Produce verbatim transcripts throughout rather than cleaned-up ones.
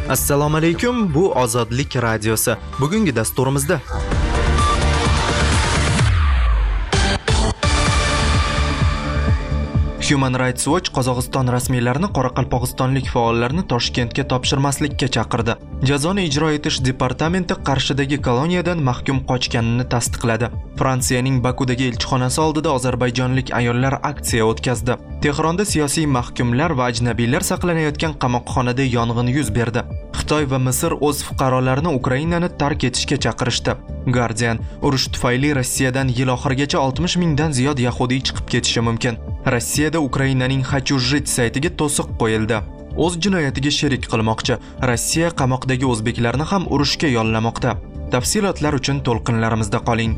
Assalomu alaykum, bu Ozodlik radiosi. Bugungi dasturimizda Human Rights Watch Qozog'iston rasmiylarini qoraqalpog'istonlik faollarni Toshkentga topshirmaslikka chaqirdi. Jazoni ijro etish departamenti Qarshidagi koloniyadan mahkum qochganini tasdiqladi. Fransiyaning Bakudagi elchixonasi oldida ozarbayjonlik ayollar aksiya o'tkazdi. Tehronda siyosiy mahkumlar va ajnabiylar saqlanayotgan qamoqxonada yong'in yuz berdi. Xitoy va Misr o'z fuqarolarini Ukrainani tark etishga chaqirishdi. Guardian: urush tufayli Rossiyadan yil oxirigacha oltmish mingdan ziyod yahudiy chiqib ketishi mumkin. Rossiyada Ukrainaning Hachujit saytiga to'siq qo'yildi. O'z jinoyatiga sherik qilmoqchi. Rossiya qamoqdagi o'zbeklarni ham urushga yollamoqda. Tafsilotlar uchun to'lqinlarimizda qoling.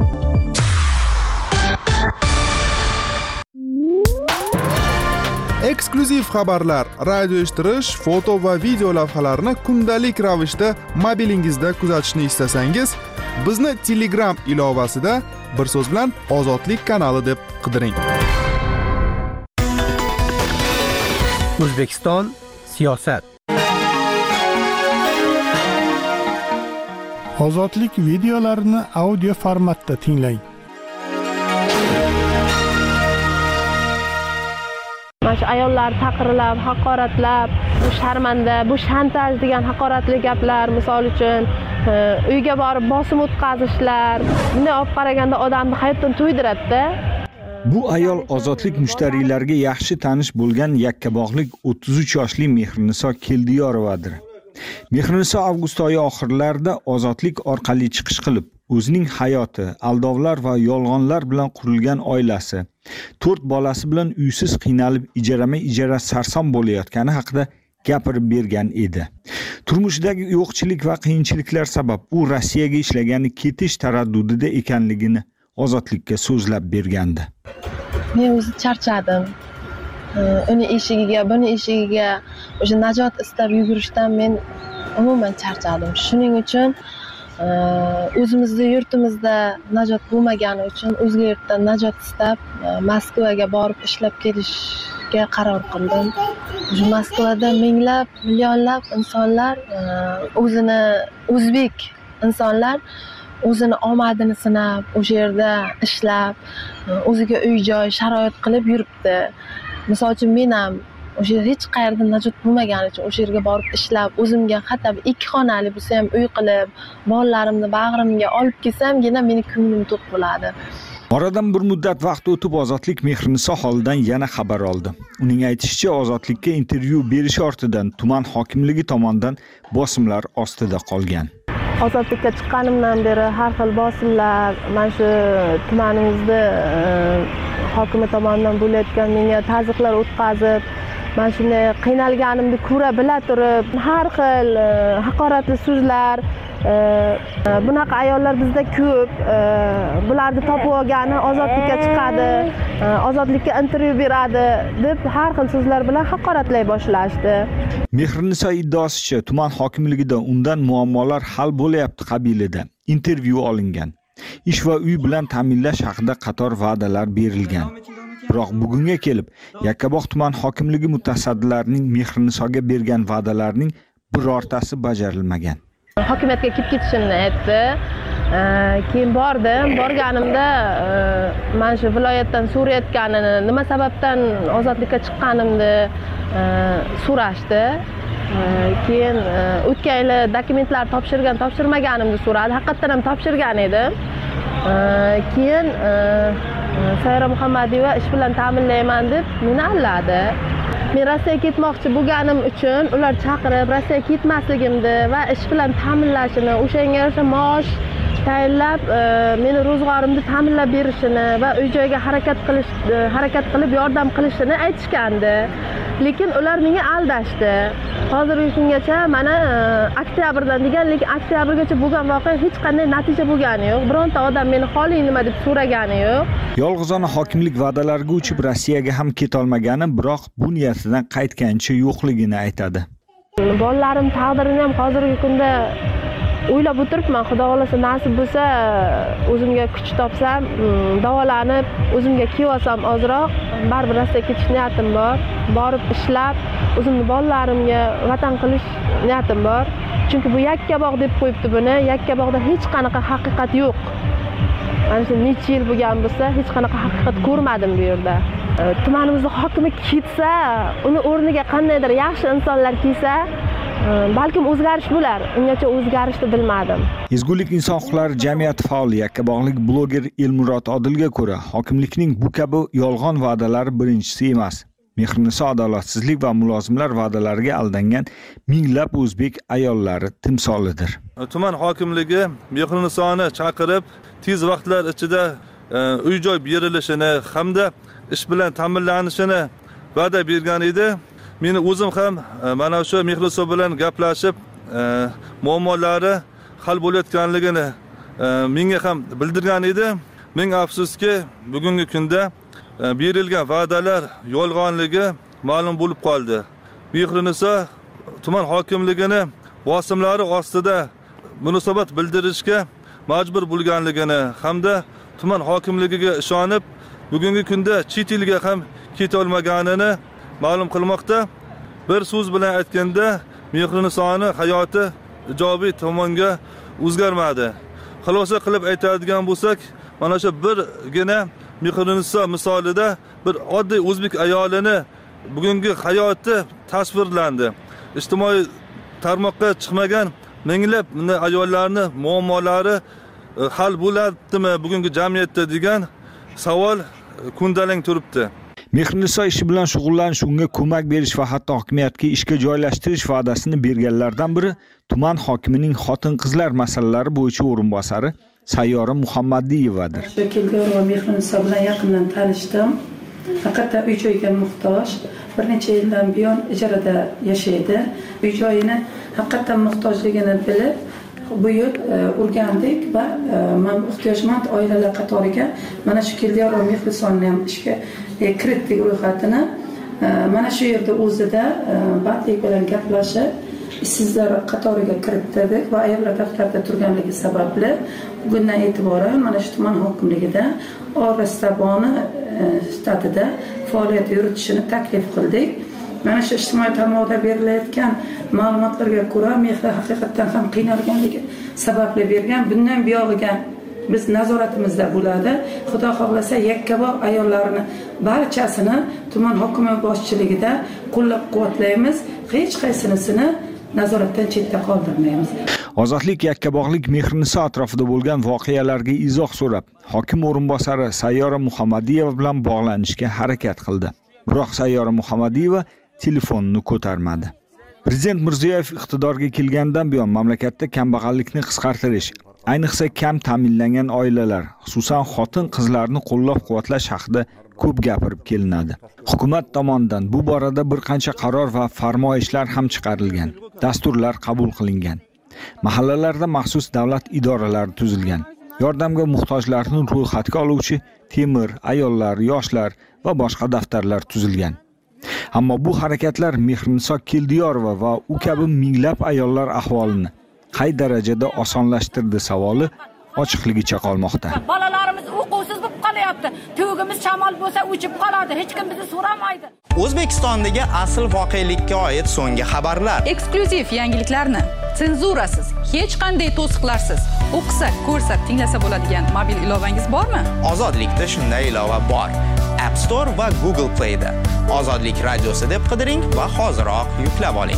Eksklyuziv xabarlar, radio eshittirish, foto va video lavhalarni kundalik ravishda mobilingizda kuzatishni istasangiz, bizni Telegram ilovasida bir so'z bilan Ozodlik kanali deb qidiring. O'zbekiston siyosat. Ozodlik videolarini audio formatda tinglang. Mana ayollar taqirilab, haqoratlab, bu sharmanda, bu shantaj degan haqoratli gaplar, misol uchun uyga borib bosim o'tkazishlar, bunday olib qaraganda odamni hayotdan to'ydiradi-da. Bu ayol ozodlik mushtariylariga yaxshi tanish bo'lgan yakkabog'lik o'ttiz uch yoshli Mehriniso Keldiyorovadir. Mehriniso avgust oyi oxirlarida ozodlik orqali chiqish qilib, o'zining hayoti, aldovlar va yolg'onlar bilan qurilgan oilasi, to'rt bolasi bilan uysiz qiynalib ijarama-ijara sarson bo'layotgani haqida gapirib bergan edi. Turmushidagi yo'qchilik va qiyinchiliklar sabab u Rossiyaga ishlagani ketish taraddudida ekanligini ozodlikka so'zlab bergandi. Men o'zi charchadim. Uni eshigiga, buni eshigiga o'sha najot istab yugurishdan men umuman charchadim. Shuning uchun o'zimizning yurtimizda najot bo'lmagani uchun o'zga yurtdan najot istab Moskvaga borib ishlab kelishga qaror qildim. O'sha Moskvada minglab, millionlab insonlar, o'zini o'zbek insonlar o'zini omadini sinab, o'sha yerda ishlab, o'ziga uy-joy sharoit qilib yuribdi. Misol uchun men ham o'sha hech qayerda najot bo'lmagani uchun o'sha yerga borib ishlab, o'zimga hatto ikki xonali bo'lsa ham uy qilib, bolalarimni bag'rimga olib kelsam-gina meni ko'nglim to'q bo'ladi. Oradan bir muddat vaqt o'tib Ozodlik Mehriniso holidan yana xabar oldi. Uning aytishicha, Ozodlikka intervyu berish ortidan tuman hokimligi tomonidan bosimlar ostida qolgan. Ozodlikka chiqqanimdan beri har xil bosimlar, mana shu tumanimizda hokimi tomonidan bo'layotgan menga tazyiqlar o'tkazib, mana shunday qiynalganimni ko'ra bila turib, har xil haqoratli so'zlar, bunaqa ayollar bizda ko'p, bularni topib olgani ozodlikka chiqadi, ozodlikka intervyu beradi deb har xil so'zlar bilan haqoratlay boshlashdi. Mehriniso iddaosicha, tuman hokimligida undan muammolar hal bo'layapti qabilida intervyu olingan. Ish va uy bilan ta'minlash haqida qator va'dalar berilgan. Biroq bugunga kelib, Yakkabog' tuman hokimligi mutasaddilarining Mehrinisoga bergan va'dalarning birortasi bajarilmagan. Hokimiyatga kelib ketishimni aytdi. Keyin bordim. Borganimda mana shu viloyatdan so'rayotganini, nima sababdan ozodlikka chiqqanimni so'rashdi. Keyin o'tgan yili dokumentlar topshirgan, topshirmaganimni so'radi. Haqiqatan ham topshirgan edim. Keyin Sayra Muhammadiyeva ish bilan ta'minlayman deb meni alladi. Men Rossiyaga ketmoqchi bo'lganim uchun ular chaqirib Rossiyaga ketmasligimni va ish bilan ta'minlashini, o'shanga yarasha maosh tayinlab, meni ro'zg'orimni ta'minlab berishini va uy-joyga harakat qilish, harakat qilib yordam qilishini aytishgandi. Lekin ular menga aldashdi. Hozirgi kungacha mana oktyabrdan degan, lekin oktyabrgacha bo'lgan voqea hech qanday natija bo'lgani yo'q. Bironta odam meni holing nima deb so'ragani yo'q. Yolg'izona hokimlik va'dalariga uchib Rossiyaga ham ketolmagani, biroq bu niyatidan qaytgancha yo'qligini aytadi. Bolalarim taqdirini ham hozirgi kunda o'ylab o'tiribman, xudo xolasa nasib bo'lsa, o'zimga kuch topsam, davolanib, o'zimga kelib olsam ozroq, baribir Rossiyaga ketish niyatim bor. Borib ishlab, o'zimni bolalarimga vatan qilish niyatim bor. Chunki bu Yakkabog' deb qo'yibdi buni. Yakkabog'da hech qanaqa haqiqat yo'q. Mana shu necha yil bo'lgan bo'lsa, hech qanaqa haqiqat ko'rmadim bu yerda. Tumanimizda hokimi ketsa, uni o'rniga qandaydir yaxshi insonlar kelsa, balkim o'zgarish bo'lar. Ungacha o'zgarishni bilmadim. Ezgulik inson huquqlari jamiyati faoli yakkabog'lik bloger Elmurod Odilga ko'ra, hokimlikning bu kabi yolg'on va'dalari birinchisi emas. Mehrniso adolatsizlik va mulozimlar va'dalariga aldangan minglab o'zbek ayollari timsolidir. Tuman hokimligi Mehrnisoni chaqirib, tez vaqtlar ichida uy-joy berilishini hamda ish bilan ta'minlanishini va'da bergan edi. Meni o'zim ham mana shu Mehrniso bilan gaplashib, muammolari hal bo'layotganligini menga ham bildirgan edi. Ming afsuski, bugungi kunda berilgan va'dalar yolg'onligi ma'lum bo'lib qoldi. Mehrniso tuman hokimligini bosimlari ostida munosabat bildirishga majbur bo'lganligini hamda tuman hokimligiga ishonib, bugungi kunda chet elga ham keta olmaganini ma'lum qilmoqda. Bir so'z bilan aytganda, Mehrnisoni hayoti ijobiy tomonga o'zgarmadi. Xulosa qilib aytadigan bo'lsak, mana shu birgina Mehrniso misolida bir oddiy o'zbek ayolini bugungi hayoti tasvirlandi. Ijtimoiy tarmoqqa chiqmagan minglab ayollarni muammolari hal bo'ladimi bugungi jamiyatda degan savol kundalang turibdi. Mehrniso ishi bilan shug'ullanish, unga ko'mak berish va hatto hokimiyatga ishga joylashtirish va'dasini berganlardan biri tuman hokimining xotin-qizlar masalalari bo'yicha o'rinbosari Sayyora Muhammadiyevadir. Kelgan va Mehrniso bilan yaqindan tanishdim. Faqat uy-joyga muhtoj, bir necha yildan buyon ijarada yashaydi. Uy-joyini haqiqatan muhtojligini bilib, bu yil o'rgandik va men ehtiyojmand oilalar qatoriga mana shu Keldiyor va Mehrisonni ham ishga kiritdik ro'yxatini. Mana shu yerda o'zida bandlik bilan gaplashib, ishsizlar qatoriga kiritdik va ayollar daftarda turganligi sababli bugundan e'tiboran mana shu tuman hokimligida Orastaboni shtatida faoliyat yuritishini taklif qildik. Mana shu ijtimoiy tarmoqda berilayotgan ma'lumotlarga ko'ra, Mehri haqiqatan ham qiynalganligi sababli bergan. Bundan buyog'iga biz nazoratimizda bo'ladi. Xudo xohlasa Yakkabog' ayollarini barchasini tuman hokimi boshchiligida qo'llab-quvvatlaymiz. Hech qaysinisini nazoratdan chetda qoldirmaymiz. Ozodlik yakkabog'lik Mehrniso atrofida bo'lgan voqealarga izoh so'rab, hokim o'rinbosari Sayyora Muhammadiyeva bilan bog'lanishga harakat qildi. Biroq Sayyora Muhammadiyeva telefonni ko'tarmadi. Prezident Mirziyoyev iqtidorga kelgandan buyon mamlakatda kambag'allikni qisqartirish, ayniqsa kam ta'minlangan oilalar, xususan xotin-qizlarni qo'llab-quvvatlash haqida ko'p gapirib kelinadi. Hukumat tomonidan bu borada bir qancha qaror va farmoyishlar ham chiqarilgan, dasturlar qabul qilingan. Mahallalarda maxsus davlat idoralari tuzilgan. Yordamga muhtojlarni ro'yxatga oluvchi temir, ayollar, yoshlar va boshqa daftarlar tuzilgan. Ammo bu harakatlar Mehrniso Keldiyorova va u kabi minglab ayollar ahvolini qay darajada osonlashtirdi savoli ochiqligicha qolmoqda. Bolalarimiz o'quvsiz bo'lib qolyapti. To'g'imiz shamol bo'lsa o'chib qoladi, hech kim bizni so'ramaydi. O'zbekistondagi asl voqelikka oid so'nggi xabarlar. Eksklyuziv yangiliklarni senzurasiz, hech qanday to'siqlarsiz o'qisa, ko'rsa, tinglasa bo'ladigan mobil ilovangiz bormi? Ozodlikda shunday ilova bor. App Store va Google Play da. Ozodlik radiosi deb qidiring va hoziroq yuklab oling.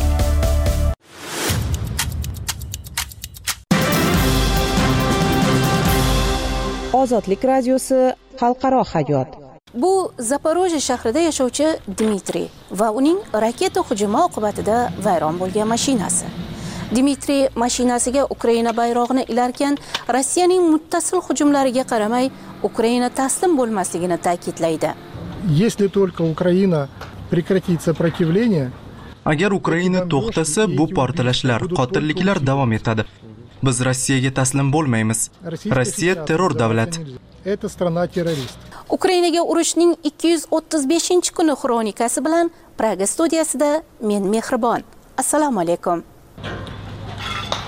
Ozodlik radiosi xalqaro hayot. Bu Zaporojye shahrida yashovchi Dmitriy va uning raketa hujumi oqibatida vayron bo'lgan mashinasi. Dmitriy mashinasiga Ukraina bayrog'ini ilarkan, Rossiyaning muttasil hujumlariga qaramay, Ukraina taslim bo'lmasligini ta'kidlaydi. Если только Украина прекратит сопротивление, agar Ukraina to'xtasa, bu portlashlar, qotilliklar davom etadi. Biz Rossiyaga taslim bo'lmaymiz. Rossiya terror davlat. Это страна-террорист. Ukrainaga urushning ikki yuz o'ttiz beshinchi kuni xronikasi bilan Praga studiyasida men Mehribon. Assalomu alaykum.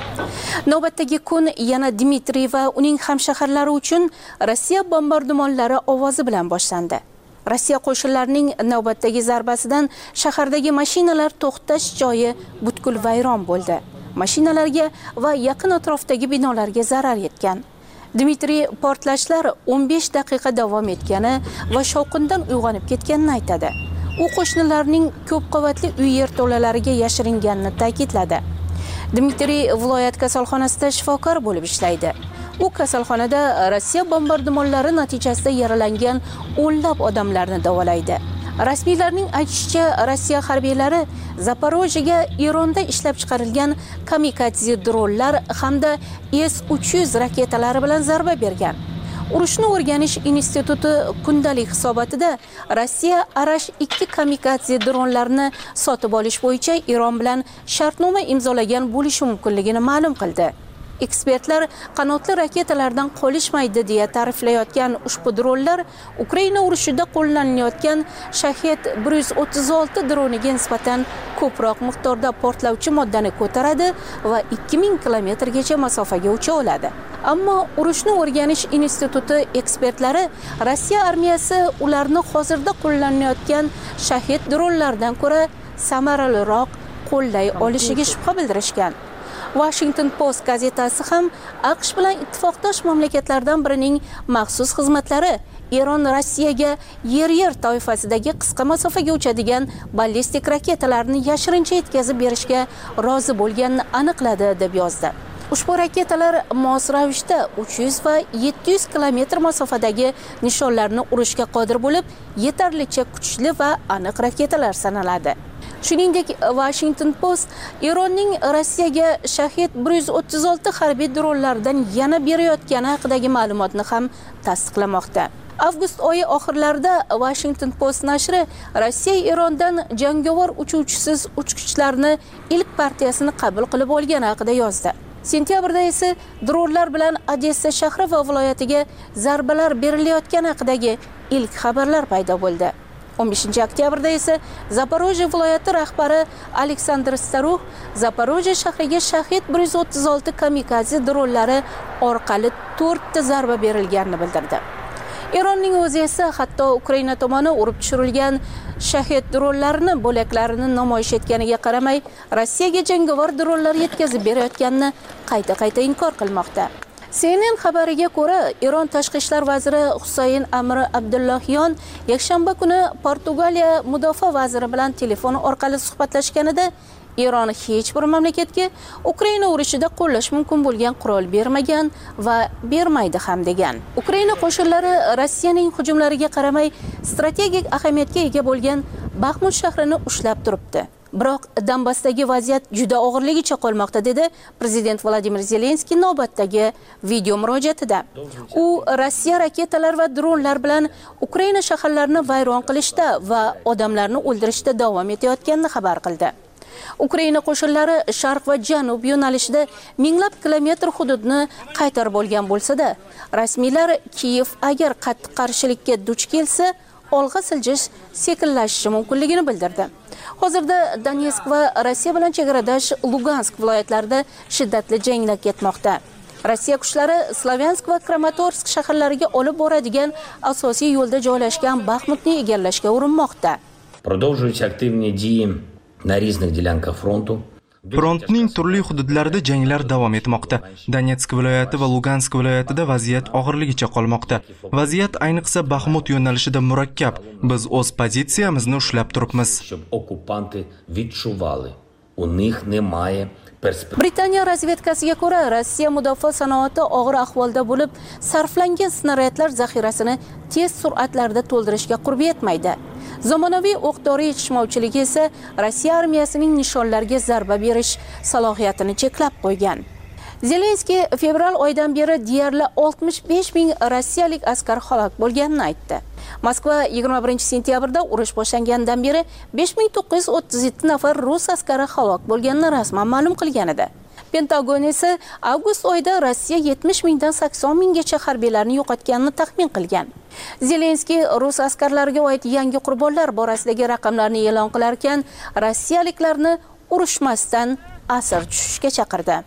Navbatdagi kun yana Dmitriy va uning hamshaharlari uchun Rossiya bombardimonlari ovozi bilan boshlandi. Rossiya qo'shinlarining navbatdagi zarbasidan shahardagi mashinalar to'xtash joyi butkul vayron bo'ldi. Mashinalarga va yaqin atrofdagi binolarga zarar yetgan. Dmitriy portlashlar o'n besh daqiqa davom etgani va shovqindan uyg'onib ketganini aytadi. U qo'shnilarning ko'p qavatli uy yerto'lalariga yashiringanini ta'kidladi. Dmitriy viloyat kasalxonasida shifokor bo'lib ishlaydi. U kasalxonada Rossiya bombardimonlari natijasida yaralangan o'nlab odamlarni davolaydi. Rasmiylarning aytishicha, Rossiya harbiylari Zaporojyega Eronda ishlab chiqarilgan kamikadze dronlar hamda S uch yuz raketalari bilan zarba bergan. Urushni o'rganish instituti kundalik hisobotida Rossiya Arash ikki kamikadze dronlarini sotib olish bo'yicha Eron bilan shartnoma imzolagan bo'lishi mumkinligini ma'lum qildi. Ekspertlar qanotli raketalardan qolishmaydi deya ta'riflayotgan ushbu dronlar Ukraina urushida qo'llanilayotgan Shahed bir yuz o'ttiz olti droniga nisbatan ko'proq miqdorda portlovchi moddani ko'taradi va ikki ming kilometrgacha masofaga ucha oladi. Ammo urushni o'rganish instituti ekspertlari Rossiya armiyasi ularni hozirda qo'llanayotgan Shahed dronlardan ko'ra samaraliroq qo'llay olishiga shubha bildirishgan. Washington Post gazetasi ham AQSh bilan ittifoqdosh mamlakatlardan birining maxsus xizmatlari Eron Rossiyaga yer-yer toifasidagi qisqa masofaga uchadigan ballistik raketalarni yashirincha yetkazib berishga rozi bo'lganini aniqladi deb yozdi. Ushbu raketalar mos ravishda uch yuz va yetti yuz kilometr masofadagi nishonlarni urishga qodir bo'lib, yetarlicha kuchli va aniq raketalar sanaladi. Shuningdek, Washington Post Eronning Rossiyaga Shahed bir yuz o'ttiz olti harbiy dronlardan yana berayotgani haqidagi ma'lumotni ham tasdiqlamoqda. Avgust oyi oxirlarida Washington Post nashri Rossiya Erondan jangovar uchuvchisiz uchqichlarni ilk partiyasini qabul qilib olgani haqida yozdi. Sentyabrda esa dronlar bilan Odessa shahri va viloyatiga zarbalar berilayotgani haqidagi ilk xabarlar paydo bo'ldi. o'n beshinchi oktyabrda esa Zaporojye viloyati rahbari Aleksandr Staruh Zaporojye shahriga Shahed bir yuz o'ttiz olti kamikadze dronlari orqali to'rtta zarba berilganini bildirdi. Eronning o'zi esa hatto Ukraina tomoni urib tushirilgan Shahed dronlarini bo'laklarini namoyish etganiga qaramay, Rossiyaga jangovar dronlar yetkazib berayotganini qayta-qayta inkor qilmoqda. C N N xabariga ko'ra, Eron tashqi ishlar vaziri Husayn Amir Abdullahiyon yakshanba kuni Portugaliya mudofaa vaziri bilan telefon orqali suhbatlashganida Eron hech bir mamlakatga Ukraina urushida qo'llash mumkin bo'lgan qurol bermagan va bermaydi ham degan. Ukraina qo'shinlari Rossiyaning hujumlariga qaramay strategik ahamiyatga ega bo'lgan Baxmut shahrini ushlab turibdi. Biroq Donbassdagi vaziyat juda og'irligicha qolmoqda, dedi prezident Vladimir Zelenskiy navbatdagi video murojaatida. U Rossiya raketalar va dronlar bilan Ukraina shaharlarini vayron qilishda va odamlarni o'ldirishda davom etayotganini xabar qildi. Ukraina qo'shinlari sharq va janub yo'nalishida minglab kilometr hududni qaytarib olgan bo'lsa-da, rasmiylar Kiyev agar qattiq qarshilikka duch kelsa, olg'a siljish sekinlashishi mumkinligini bildirdi. Hozirda Donetsk va Rossiya bilan chegaradosh Lugansk viloyatlarida shiddatli janglar ketmoqda. Rossiya kuchlari Slavyansk va Kramatorsk shaharlariga olib boradigan asosiy yo'lda joylashgan Baxmutni egallashga urinmoqda. Продовжуються активні дії на різних ділянках фронту. Frontning turli hududlarida janglar davom etmoqda. Donetsk viloyati va Lugansk viloyatida vaziyat og'irligicha qolmoqda. Vaziyat ayniqsa Baxmut yo'nalishida murakkab. Biz o'z pozitsiyamizni ushlab turibmiz. Okupanti відчували, у них немає perspektiv. Britaniya razvedkasiga ko'ra, Rossiya mudofaa sanoati og'ir ahvolda bo'lib, sarflangan snaryadlar zaxirasini tez sur'atlarda to'ldirishga qurbi yetmaydi. Zamonaviy o'q-dori yetishmovchiligi esa Rossiya armiyasining nishonlarga zarba berish salohiyatini cheklab qo'ygan. Zelenskiy fevral oyidan beri deyarli oltmish besh ming rossiyalik askar halok bo'lganini aytdi. Moskva yigirma birinchi sentyabrda urush boshlanganidan beri besh ming to'qqiz yuz o'ttiz yetti nafar rus askari halok bo'lganini rasman ma'lum qilgan edi. Pentagon esa avgust oyida Rossiya yetmish mingdan sakson minggacha harbiylarni yo'qotganini taxmin qilgan. Zelenskiy rus askarlariga oid yangi qurbonlar borasidagi raqamlarni e'lon qilar ekan, rossiyaliklarni urushmasdan asir tushishga chaqirdi.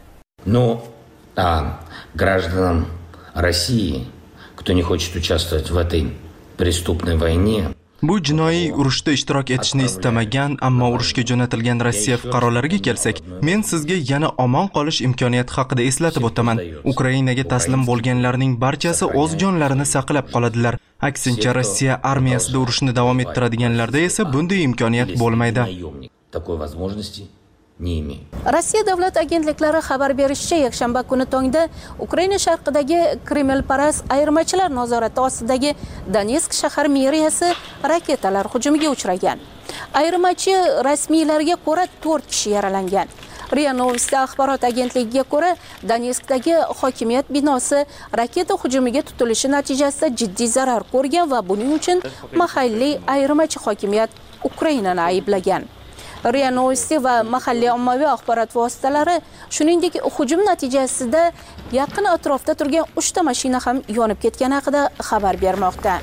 Но а, гражданам России, кто не хочет участвовать в этой преступной войне, Bu jinoiy urushda ishtirok etishni istamagan, ammo urushga jo'natilgan Rossiya fuqarolariga kelsak, men sizga yana omon qolish imkoniyati haqida eslatib o'taman. Ukrainaga taslim bo'lganlarning barchasi o'z jonlarini saqlab qoladilar. Aksincha, Rossiya armiyasida urushni davom ettiradiganlarda esa bunday imkoniyat bo'lmaydi. Такой возможности не имеет. Rossiya davlat agentliklari xabar berishicha, yakshanba kuni tongda Ukraina sharqidagi Kremlparast ayirmachilar nazorati ostidagi Donetsk shahar meriyasi raketalar hujumiga uchragan. Ayirmachi rasmiylarga ko'ra to'rt kishi yaralangan. RIA Novosti axborot agentligiga ko'ra, Donetskdagi hokimiyat binosi raketa hujumiga tutilishi natijasida jiddiy zarar ko'rgan va buning uchun mahalliy ayirmachi hokimiyat Ukrainani ayblagan. RIA Novosti va mahalliy ommaviy axborot vositalari shuningdek hujum natijasida yaqin atrofda turgan uchta mashina ham yonib ketgani haqida xabar bermoqda.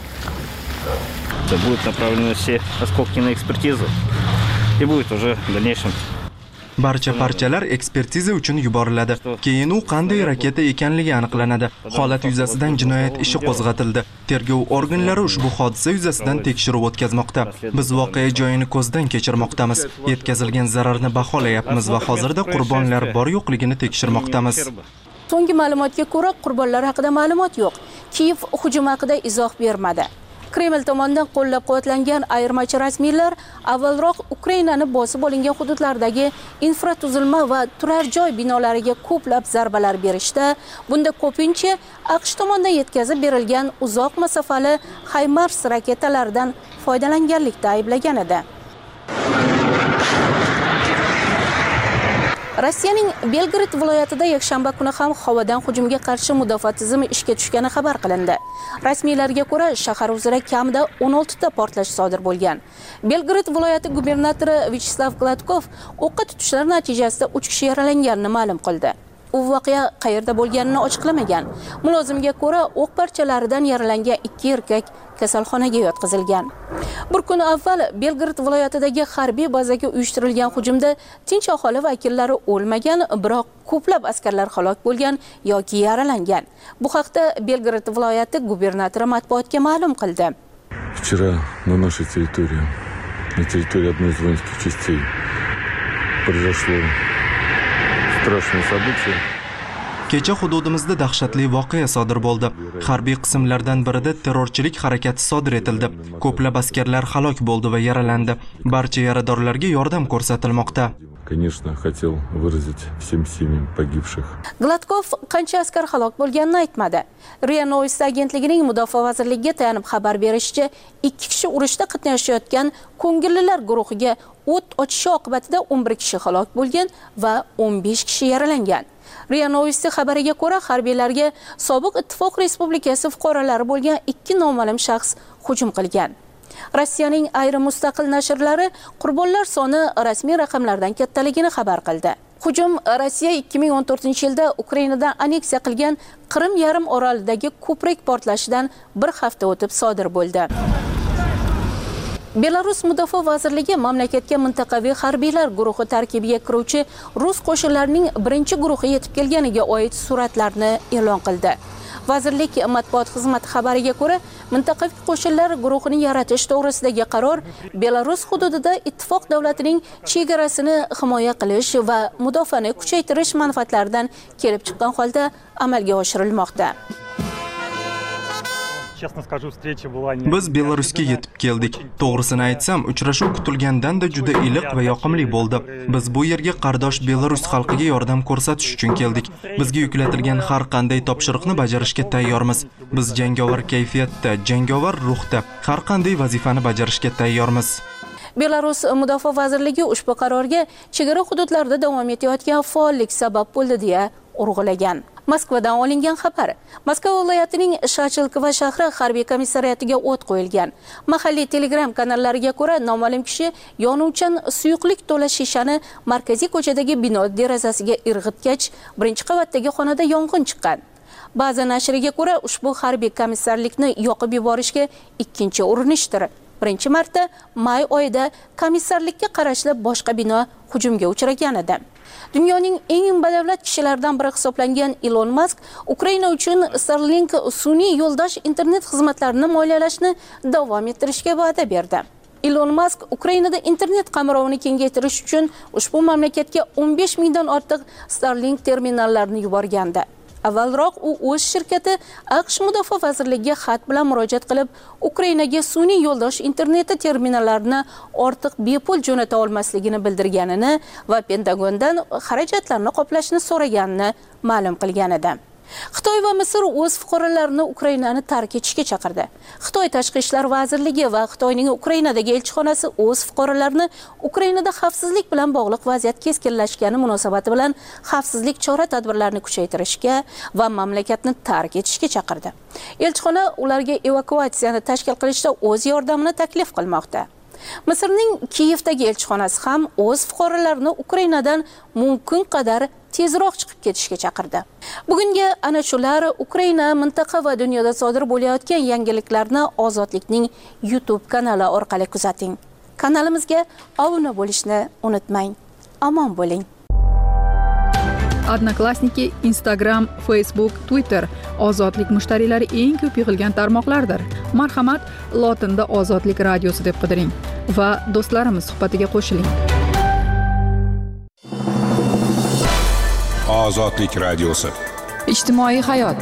Будут направлены все осколки на экспертизу и будет уже в дальнейшем. Barcha parchalar ekspertiza uchun yuboriladi. Keyin u qanday raketa ekanligi aniqlanadi. Holat yuzasidan jinoyat ishi qo'zg'atildi. Tergov organlari ushbu hodisa yuzasidan tekshiruv o'tkazmoqda. Biz voqea joyini ko'zdan kechirmoqdamiz. Yetkazilgan zararni baholayapmiz va hozirda qurbonlar bor yo'qligini tekshirmoqdamiz. So'nggi ma'lumotga ko'ra, qurbonlar haqida ma'lumot yo'q. Kiyev hujum haqida izoh bermadi. Kreml tomonidan qo'llab-quvvatlangan ayirmachi rasmiylar avvalroq Ukrainani bosib olingan hududlardagi infratuzilma va turar joy binolariga ko'plab zarbalar berishda, bunda ko'pincha AQSh tomonidan yetkazib berilgan uzoq masofali HIMARS raketalaridan foydalanganlikda ayblagan edi. Rossiyaning Belgrad viloyatida yakshanba kuni ham havodan hujumga qarshi mudofaa tizimi ishga tushgani xabar qilindi. Rasmiylarga ko'ra, shahar uzra kamida o'n olti ta portlash sodir bo'lgan. Belgrad viloyati gubernatori Vyacheslav Gladkov o'qqa tutishlar natijasida uch kishi yaralanganini ma'lum qildi. U voqea qayerda bo'lganini ochiqlamagan. Mulozimga ko'ra, o'q parchalaridan yaralangan ikki erkak kasalxonaga yotqizilgan. Bir kun avval Belgrad viloyatidagi harbiy bazaga uyushtirilgan hujumda tinch aholi vakillari o'lmagan, biroq ko'plab askarlar halok bo'lgan yoki yaralangan. Bu haqda Belgrad viloyati gubernatori matbuotga ma'lum qildi. Вчера на нашей территории, на территории одной из воинских частей, произошло страшное событие. Kecha hududimizda dahshatli voqea sodir bo'ldi. Harbiy qismlardan birida terrorchilik harakati sodir etildi. Ko'plab askarlar halok bo'ldi va yaralandi. Barcha yaradorlarga yordam ko'rsatilmoqda. Конечно, хотел выразить всем семьям погибших. Gladkov qancha askar halok bo'lganini aytmadi. RIA Novosti agentligining mudofaa vazirligiga tayanib xabar berishicha, ikki kishi urushda qatnashayotgan ko'ngillilar guruhiga o't ochishi oqibatida o'n bir kishi halok bo'lgan va o'n besh kishi yaralangan. RIA Novosti xabariga ko'ra, harbiylarga sobiq ittifoq respublikasi fuqarolari bo'lgan ikki noma'lum shaxs hujum qilgan. Rossiyaning ayrim mustaqil nashrlari qurbonlar soni rasmiy raqamlardan kattaligini xabar qildi. Hujum Rossiya ikki ming o'n to'rtinchi yilda Ukrainadan anneksiya qilgan Qrim yarim orolidagi ko'prik portlashidan bir hafta o'tib sodir bo'ldi. Belarus Mudofaa vazirligi mamlakatga mintaqaviy harbiylar guruhi tarkibiga kiruvchi rus qo'shinlarining birinchi guruhi yetib kelganiga oid suratlarni e'lon qildi. Vazirlik matbuot xizmati xabariga ko'ra, mintaqaviy qo'shinlar guruhini yaratish to'g'risidagi qaror Belarus hududida ittifoq davlatining chegarasini himoya qilish va mudofaani kuchaytirish manfaatlaridan kelib chiqqan holda amalga oshirilmoqda. Biz Belarusga yetib keldik. To'g'risini aytsam, uchrashuv kutilgandanda juda iliq va yoqimli bo'ldi. Biz bu yerga qardosh Belarus xalqiga yordam ko'rsatish uchun keldik. Bizga yuklatilgan har qanday topshiriqni bajarishga tayyormiz. Biz jangovar kayfiyatda, jangovar ruhda har qanday vazifani bajarishga tayyormiz. Belarus Mudofaa vazirligi ushbu qarorga chegara hududlarida davom etayotgan faollik sabab bo'ldi deya urg'ulagan. Moskvadan olingan xabar. Moskva viloyatining Shachilkovo shahri harbiy komissariyatiga o't qo'yilgan. Mahalliy Telegram kanallariga ko'ra, noma'lum kishi yonuvchan suyuqlik to'la shishani markaziy ko'chadagi bino derazasiga irg'itgach, birinchi qavatdagi xonada yong'in chiqqan. Ba'zi nashriga ko'ra, ushbu harbiy komissarlikni yoqib yuborishga ikkinchi urinishdir. Birinchi marta may oyida komissarlikka qarashli boshqa bino hujumga uchragan edi. Dunyoning eng badavlat kishilaridan biri hisoblangan Elon Musk Ukraina uchun Starlink sun'iy yo'ldosh internet xizmatlarini moliyalashni davom ettirishga va'da berdi. Elon Musk Ukrainada internet qamrovini kengaytirish uchun ushbu mamlakatga o'n besh mingdan ortiq Starlink terminallarini yuborgandi. Avvalroq u o'z shirkati AQSh Mudofaa vazirligiga xat bilan murojaat qilib, Ukrainaga sun'iy yo'ldosh interneti terminallarini ortiq bepul jo'nata olmasligini bildirganini va Pentagondan xarajatlarni qoplashni so'raganini ma'lum qilgan edi. Xitoy va Misr o'z fuqarolarini Ukrainani tark etishga chaqirdi. Xitoy Tashqi ishlar vazirligi va Xitoyning Ukrainadagi elchixonasi o'z fuqarolarini Ukrainada xavfsizlik bilan bog'liq vaziyat keskinlashgani munosabati bilan xavfsizlik chora-tadbirlarini kuchaytirishga va mamlakatni tark etishga chaqirdi. Elchixona ularga evakuatsiyani tashkil qilishda o'z yordamini taklif qilmoqda. Misrning Kiyevdagi elchixonasi ham o'z fuqarolarini Ukrainadan mumkin qadar tezroq chiqib ketishga chaqirdi. Bugunga ana shular Ukraina, mintaqa va dunyoda sodir bo'layotgan yangiliklarni Ozodlikning YouTube kanali orqali kuzating. Kanalimizga obuna bo'lishni unutmang. Omon bo'ling. Odnoklassniki, Instagram, Facebook, Twitter Ozodlik mushtariylari eng ko'p yig'ilgan tarmoqlardir. Marhamat, lotinda Ozodlik radiosi deb qidiring va do'stlarimiz suhbatiga qo'shiling. Ozodlik radiosi. Ijtimoiy hayot.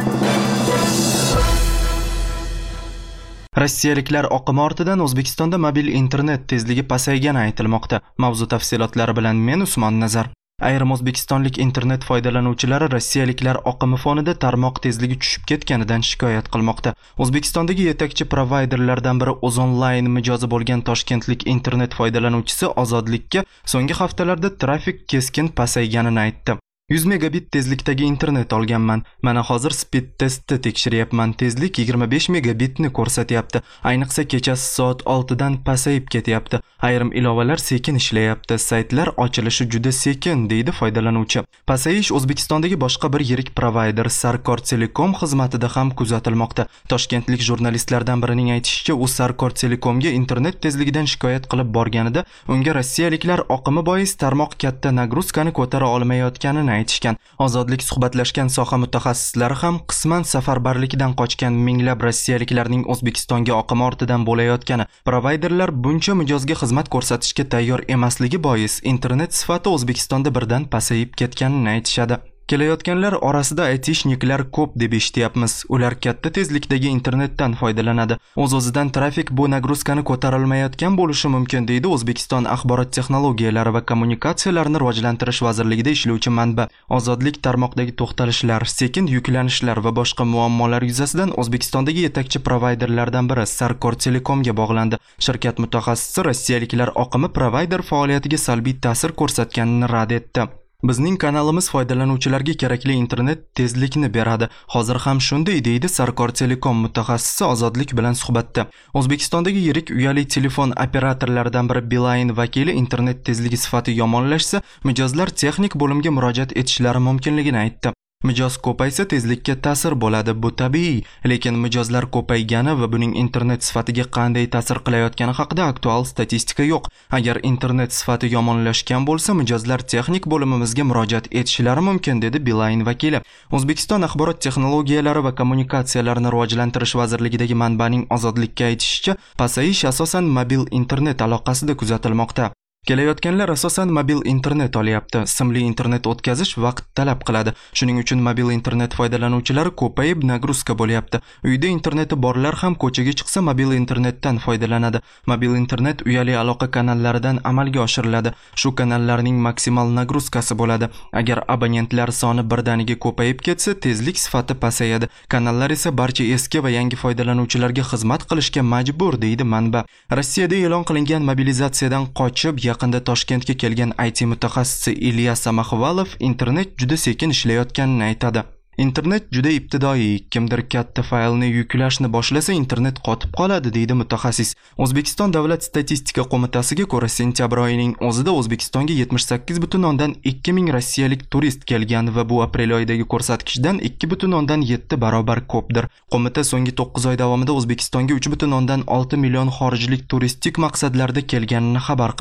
Rossiyaliklar oqimi ortidan O'zbekistonda mobil internet tezligi pasaygani aytilmoqda. Mavzu tafsilotlari bilan men Usmon Nazar. Ayrim o'zbekistonlik internet foydalanuvchilari rossiyaliklar oqimi fonida tarmoq tezligi tushib ketganidan shikoyat qilmoqda. O'zbekistondagi yetakchi provayderlardan biri O'zonline mijozi bo'lgan toshkentlik internet foydalanuvchisi Ozodlikka so'nggi haftalarda trafik keskin pasayganini aytdi. yuz megabit tezlikdagi internet olganman. Mana hozir speed testni tekshiryapman. Tezlik yigirma besh megabitni ko'rsatyapti. Ayniqsa kechasi soat oltidan pasayib ketyapti. Ayrim ilovalar sekin ishlayapti. Saytlar ochilishi juda sekin, deydi foydalanuvchi. Pasayish O'zbekistondagi boshqa bir yirik provayder Sarkor Telekom xizmatida ham kuzatilmoqda. Toshkentlik jurnalistlardan birining aytishicha, u Sarkor Telekomga internet tezligidan shikoyat qilib borganida, unga rossiyaliklar oqimi bois tarmoq katta nagruzkani ko'tara olmayotganini aytishgan. Ozodlik suhbatlashgan soha mutaxassislari ham qisman safarbarlikdan qochgan minglab rossiyaliklarning O'zbekistonga oqimi ortidan bo'layotgani, provayderlar buncha mijozga xizmat ko'rsatishga tayyor emasligi bois internet sifati O'zbekistonda birdan pasayib ketganini aytishadi. Kelayotganlar orasida aytishniklar ko'p deb eshityapmiz. Ular katta tezlikdagi internetdan foydalanadi. O'z-o'zidan trafik bu nagruzkani ko'tarilmayotgan bo'lishi mumkin, deydi O'zbekiston axborot texnologiyalari va kommunikatsiyalarni rivojlantirish vazirligida ishlovchi manba. Ozodlik tarmoqdagi to'xtalishlar, sekin yuklanishlar va boshqa muammolar yuzasidan O'zbekistondagi yetakchi provayderlardan biri Sarkor Telekomga bog'landi. Shirkat mutaxassisi rossiyaliklar oqimi provayder faoliyatiga salbiy ta'sir ko'rsatganini rad etdi. Bizning kanalimiz foydalanuvchilarga kerakli internet tezlikni beradi. Hozir ham shunday, deydi Sarkor Telekom mutaxassisi Ozodlik bilan suhbatda. O'zbekistondagi yirik uyali telefon operatorlaridan biri Beeline vakili internet tezligi sifati yomonlashsa, mijozlar texnik bo'limga murojaat etishlari mumkinligini aytdi. Mijoz ko'paysa tezlikka ta'sir bo'ladi, bu tabiiy, lekin mijozlar ko'paygani va buning internet sifatiga qanday ta'sir qilayotgani haqida aktual statistika yo'q. Agar internet sifati yomonlashgan bo'lsa, mijozlar texnik bo'limimizga murojaat etishlari mumkin, dedi Beeline vakili. O'zbekiston axborot texnologiyalari va kommunikatsiyalarni rivojlantirish vazirligidagi manbaning Ozodlikka aytishicha, pasayish asosan mobil internet aloqasida kuzatilmoqda. Kelayotganlar asosan mobil internet olyapti. Simli internet o'tkazish vaqt talab qiladi. Shuning uchun mobil internet foydalanuvchilari ko'payib nagruzka bo'lyapti. Uyda interneti borlar ham ko'chaga chiqsa mobil internetdan foydalanadi. Mobil internet uyali aloqa kanallaridan amalga oshiriladi. Shu kanallarning maksimal nagruzkasi bo'ladi. Agar abonentlar soni birdaniga ko'payib ketsa, tezlik sifati pasayadi. Kanallar esa barcha eski va yangi foydalanuvchilarga xizmat qilishga majbur, deydi manba. Rossiyada e'lon qilingan mobilizatsiyadan qochib yaqinda Toshkentga kelgan I T mutaxassisi Ilyas Samaxvalov internet juda sekin ishlayotganini aytadi. Internet juda ibtidoiy, kimdir katta faylni yuklashni boshlasa internet qotib qoladi, deydi mutaxassis. O'zbekiston Davlat statistika qo'mitasiga ko'ra, sentyabr oyining o'zida O'zbekistonga yetmish sakkiz butun o'ndan ikki ming rossiyalik turist kelgan va bu aprel oyidagi ko'rsatkichdan ikki butun o'ndan yetti barobar ko'pdir. Qo'mita so'nggi to'qqiz oy davomida O'zbekistonga uch butun o'ndan olti million xorijlik turistik maqsadlarda kelganini xabar qilgan.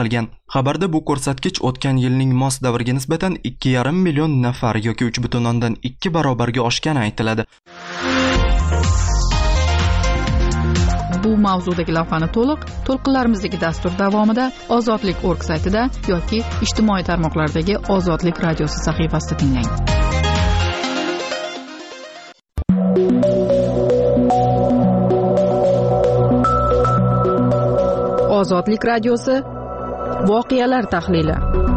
Xabarda bu ko'rsatkich o'tgan yilning mos davriga nisbatan ikki yarim million nafar yoki uch butun o'ndan ikki barobarga oshgani aytiladi. Bu mavzudagi lavhani to'liq to'lqinlarimizdagi dastur davomida ozodlik nokta org saytida yoki ijtimoiy tarmoqlardagi Ozodlik radiosi sahifasida tinglang. Ozodlik radiosi voqealar tahlili.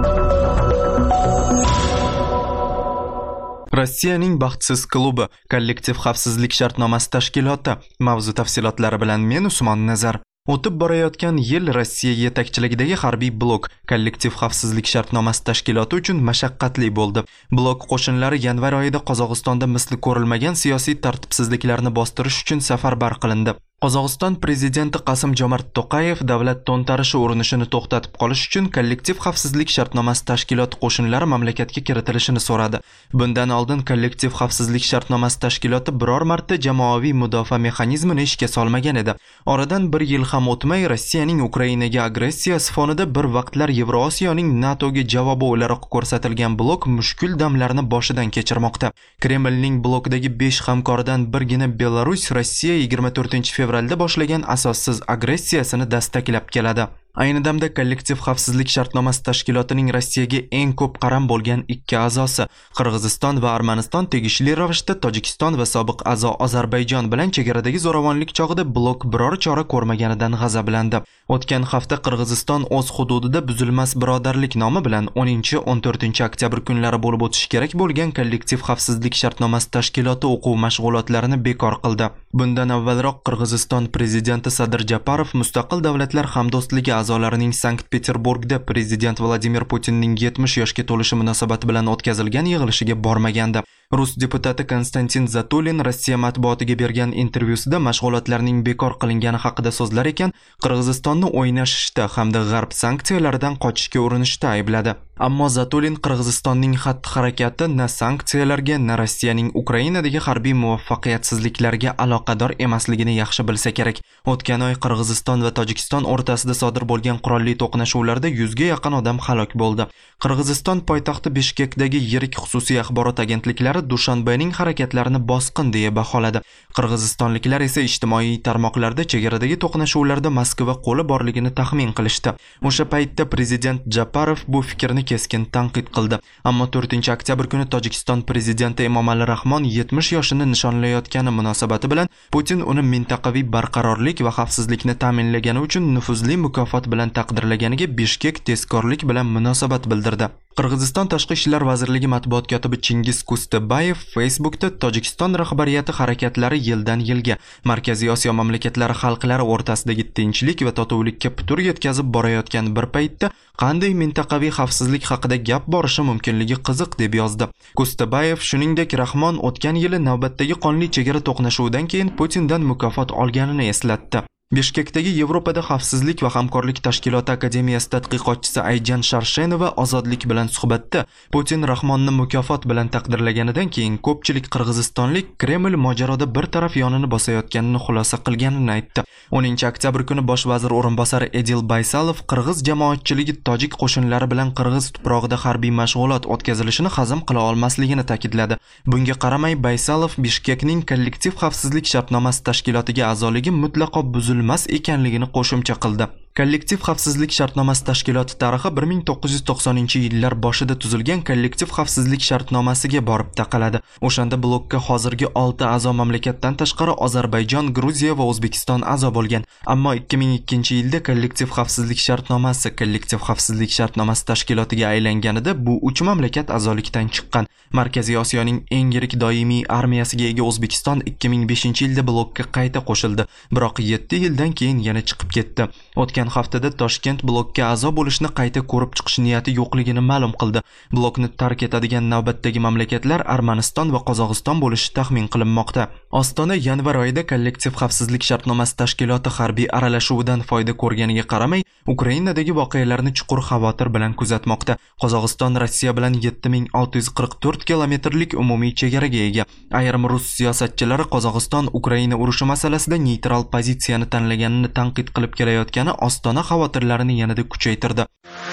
Rossiyaning baxtsiz klubi kollektiv xavfsizlik shartnomasi tashkiloti mavzu tafsilotlari bilan men Usmon Nazar. O'tib borayotgan yil Rossiya yetakchiligidagi harbiy blok kollektiv xavfsizlik shartnomasi tashkiloti uchun mashaqqatli bo'ldi. Blok qo'shinlari yanvar oyida Qozog'istonda misli ko'rilmagan siyosiy tartibsizliklarni bostirish uchun safarbar qilindi. Qozog'iston prezidenti Qasim-Jomart To'qayev davlat to'ntarishi urinishini to'xtatib qolish uchun kollektiv xavfsizlik shartnomasi tashkiloti qo'shinlari mamlakatga kiritilishini so'radi. Bundan oldin kollektiv xavfsizlik shartnomasi tashkiloti biror marta jamoaviy mudofaa mexanizmini ishga solmagan edi. Oradan bir yil ham o'tmay Rossiyaning Ukrainaga agressiyasi fonida bir vaqtlar Yevrosiyoning NATOga javobi o'laroq ko'rsatilgan blok mushkul damlarni boshidan kechirmoqda. Kremlning blokdagi besh hamkoridan birgina Belarus Rossiya yigirma to'rtinchi fevralda boshlagan asossiz agressiyasini dastaklab keladi. Ayni damda kollektiv xavfsizlik shartnomasi tashkilotining Rossiyaga eng ko'p qaram bo'lgan ikki a'zosi Qirg'iziston va Armaniston tegishli ravishda Tojikiston va sobiq a'zo Ozarbayjon bilan chegaradagi zo'ravonlik chog'ida blok biror chora ko'rmaganidan g'azablandi. O'tgan hafta Qirg'iziston o'z hududida buzilmas birodarlik nomi bilan o'ninchi o'n to'rtinchi oktyabr kunlari bo'lib o'tishi kerak bo'lgan kollektiv xavfsizlik shartnomasi tashkiloti o'quv mashg'ulotlarini bekor qildi. Bundan avvalroq Qirg'iziston prezidenti Sadir Japarov mustaqil davlatlar hamdo'stligi a'zolarining Sankt-Peterburgda prezident Vladimir Putinning yetmish yoshga to'lishi munosabati bilan o'tkazilgan yig'ilishiga bormagandi. Rus deputati Konstantin Zatulin Rossiya matbuotiga bergan intervyusida mashg'ulotlarning bekor qilingani haqida so'zlar ekan, Qirg'izistonni o'ynashishda hamda g'arb sanksiyalaridan qochishga urinishda aybladi. Ammo Zatulin Qirg'izistonning xatti-harakati na sanksiyalarga, na Rossiyaning Ukrainadagi harbiy muvaffaqiyatsizliklarga aloqador emasligini yaxshi bilsa kerak. O'tgan oy Qirg'iziston va Tojikiston o'rtasida sodir bo'lgan qurolli to'qnashuvlarda yuzga yaqin odam halok bo'ldi. Qirg'iziston poytaxti Bishkekdagi yirik xususiy axborot agentliklari Dushanbening harakatlarini bosqin deya baholadi. Qirg'izistonliklar esa ijtimoiy tarmoqlarda chegaradagi to'qnashuvlarda Moskva qo'li borligini taxmin qilishdi. O'sha paytda prezident Japarov bu fikrni keskin tanqid qildi. Ammo to'rtinchi oktyabr kuni Tojikiston prezidenti Emomali Rahmon yetmish yoshini nishonlayotgani munosabati bilan Putin uni mintaqaviy barqarorlik va xavfsizlikni ta'minlagani uchun nufuzli mukofot bilan taqdirlaganiga Bishkek tezkorlik bilan munosabat bildirdi. Qirg'iziston Tashqi ishlar vazirligi matbuot kotibi Chingiz Kustabayev Facebookda Tojikiston rahbariyati harakatlari yildan yilga Markaziy Osiyo mamlakatlari xalqlari o'rtasidagi tinchlik va totuvlikka putur yetkazib borayotgan bir paytda qanday mintaqaviy xavfsizlik haqida gap borishi mumkinligi qiziq deb yozdi. Kustabayev shuningdek Rahmon o'tgan yili navbatdagi qonli chegara to'qnashuvidan keyin Putindan mukofot olganini eslatdi. Bishkekdagi Yevropada xavfsizlik va hamkorlik tashkiloti akademiyasi tadqiqotchisi Ayjan Sharshenova ozodlik bilan suhbatda Putin Rahmonni mukofot bilan taqdirlaganidan keyin ko'pchilik qirg'izistonlik Kreml mojaroda bir taraf yonini bosayotganini xulosa qilganini aytdi. o'ninchi oktyabr kuni bosh vazir o'rinbosari Edil Baysalov qirg'iz jamoatchiligi tojik qo'shinlari bilan qirg'iz tuprog'ida harbiy mashg'ulot o'tkazilishini hazm qila olmasligini ta'kidladi. Bunga qaramay Baysalov Bishkekning kollektiv xavfsizlik shartnomasi tashkilotiga a'zoligi mutlaqo buzilmas ekanligini qo'shimcha qildi. Kollektiv xavfsizlik shartnomasi tashkiloti tarixi bir ming to'qqiz yuz to'qsoninchi yillar boshida tuzilgan kollektiv xavfsizlik shartnomasiga borib taqaladi. O'shanda blokka hozirgi olti a'zo mamlakatdan tashqari Ozarbayjon, Gruziya va O'zbekiston a'zo bo'lgan. Ammo ikki ming ikkinchi yilda kollektiv xavfsizlik shartnomasi kollektiv xavfsizlik shartnomasi tashkilotiga aylanganida bu uch mamlakat a'zolikdan chiqqan. Markaziy Osiyoning eng yirik doimiy armiyasiga ega O'zbekiston ikki ming beshinchi yilda blokka qayta qo'shildi, biroq yetti yildan keyin yana chiqib ketdi. O'tgan haftada Toshkent blokka a'zo bo'lishni qayta ko'rib chiqish niyati yo'qligini ma'lum qildi. Blokni tark etadigan navbatdagi mamlakatlar Armaniston va Qozog'iston bo'lishi taxmin qilinmoqda. Ostona yanvar oyida kollektiv xavfsizlik shartnomasi tashkiloti harbiy aralashuvidan foyda ko'rganiga qaramay, Ukrainadagi voqealarni chuqur xavotir bilan kuzatmoqda. Qozog'iston Rossiya bilan yetti ming olti yuz qirq to'rt kilometrlik umumiy chegaraga ega. Ayrim rus siyosatchilari Qozog'iston Ukraina urushi masalasida neytral pozitsiyani tanlaganini tanqid qilib kelayotgani Ostona xavotirlarini yanada kuchaytirdi.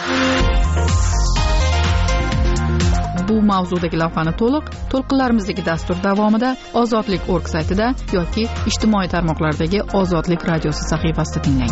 Bu mavzudagi lavhani to'liq to'lqinlarimizdagi dastur davomida ozodlik nokta org saytida yoki ijtimoiy tarmoqlardagi Ozodlik radiosi sahifasida tinglang.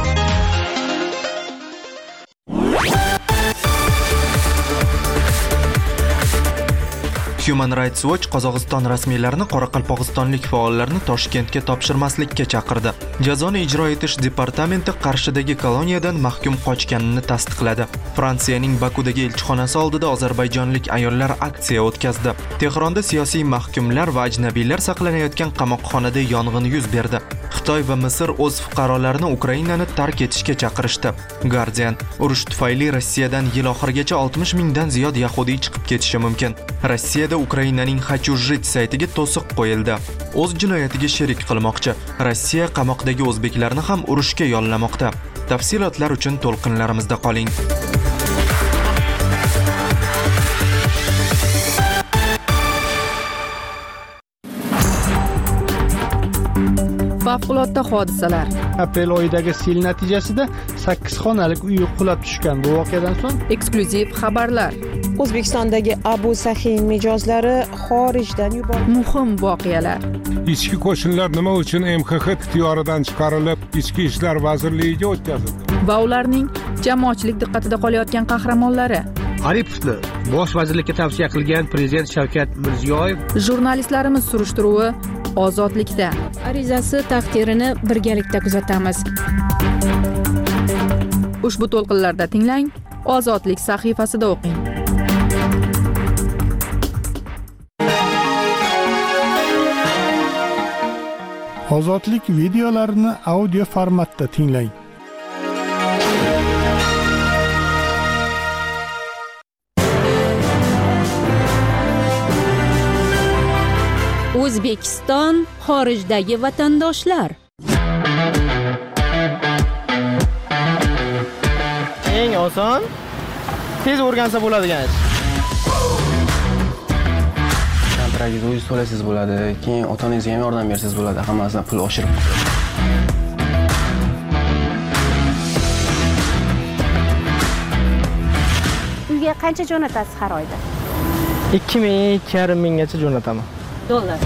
Human Rights Watch Qozog'iston rasmiylarini qoraqalpog'istonlik faollarni Toshkentga topshirmaslikka chaqirdi. Jazoni ijro etish departamenti Qarshidagi koloniyadan mahkum qochganini tasdiqladi. Fransiyaning Bakudagi elchixonasi oldida ozarbayjonlik ayollar aksiya o'tkazdi. Tehronda siyosiy mahkumlar va ajnabiylar saqlanayotgan qamoqxonada yong'in yuz berdi. Xitoy va Misr o'z fuqarolarini Ukrainani tark etishga chaqirishdi. Guardian: urush tufayli Rossiyadan yil oxirigacha oltmish mingdan ziyod yahudiy chiqib ketishi mumkin. Rossiyada Ukrainaning Hachujit saytiga to'siq qo'yildi. O'z jinoyatiga sherik qilmoqchi. Rossiya qamoqdagi o'zbeklarni ham urushga yollamoqda. Tafsilotlar uchun to'lqinlarimizda qoling. Favqulodda hodisalar. Aprel oyidagi sel natijasida sakkiz xonalik uy qulab tushgan. Bu voqeadan so'ng eksklyuziv xabarlar. O'zbekistondagi Abu Sahin mijozlari xorijdan yuborildi. Muhim voqealar. Ichki qo'shinlar nima uchun M X X ixtiyoridan chiqarilib, Ichki ishlar vazirligiga o'tkazildi? Va ularning jamoatchilik diqqatida qolayotgan qahramonlari. Aripovni bosh vazirlikka tavsiya qilgan prezident Shavkat Mirziyoyev. Jurnalistlarimiz surishtiruvi Ozodlikda. Arizasi taqdirini birgalikda kuzatamiz. Ushbu to'lqinlarda tinglang, Ozodlik sahifasida o'qing. Ozodlik videolarini audio formatda tinglang. O'zbekiston xorijdagi vatandoshlar. Eng oson, tez o'rgansa bo'ladigan ish. Kontragingizga o'zingiz to'laysiz bo'ladi, keyin ota-onangizga ham yordam bersangiz bo'ladi, hammasidan pul oshirib. Uyga qancha jo'natasiz har oyda? ikki ming, ikki yarim minggacha jo'nataman. Dollar.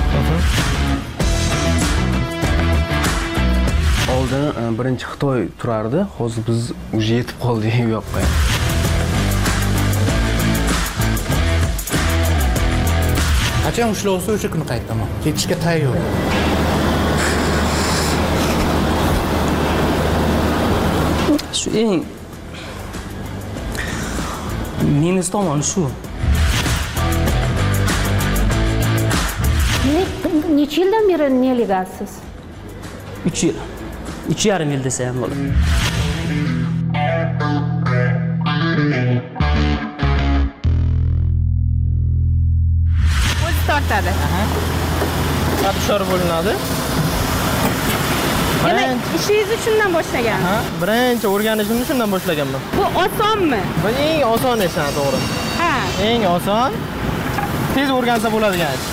Oldin birinchi Xitoy turardi, hozir biz uje yetib qoldik bu yoqqa. Qachon ushlovsa o'sha kuni qaytaman. Ketishga tayyor. Shu eng minus tomoni shu. Necha yildan beri nelegalsiz? uch yil. uch yarim yil desa ham bo'ladi. O'zi tortadi. Qatishor bo'linadi. Demak, ishingizni shundan boshlagan. Ha, birinchi o'rganishimni shundan boshlaganman. Bu osonmi? Bu eng oson esan, to'g'ri. Ha. Eng oson, tez o'rgansa bo'ladigan ish.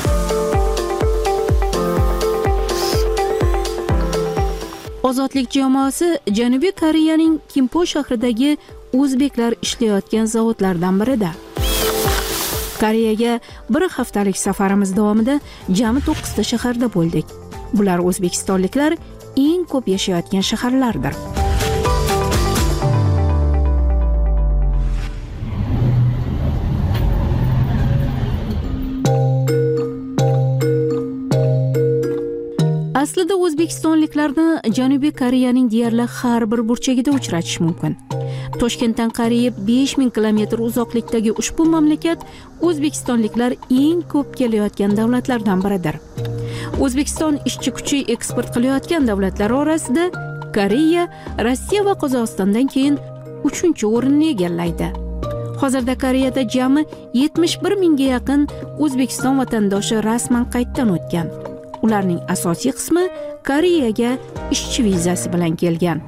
Ozodlik jamoasi Janubiy Koreyaning Kimpo shahridagi o'zbeklar ishlayotgan zavodlardan birida. Koreyaga bir haftalik safarimiz davomida jami to'qqiz ta shaharda bo'ldik. Bular o'zbekistonliklar eng ko'p yashayotgan shaharlardir. Aslida o'zbekistonliklarni Janubiy Koreyaning deyarli har bir burchagida uchratish mumkin. Toshkentdan qariyb besh ming kilometr uzoqlikdagi ushbu mamlakat o'zbekistonliklar eng ko'p kelayotgan davlatlardan biridir. O'zbekiston ishchi kuchi eksport qilayotgan davlatlar orasida Koreya, Rossiya va Qozog'istondan keyin uchinchi o'rinni egallaydi. Hozirda Koreyada jami yetmish bir mingga yaqin O'zbekiston vatandoshi rasman qayddan o'tgan. Ularning asosiy qismi Koreyaga ishchi vizasi bilan kelgan.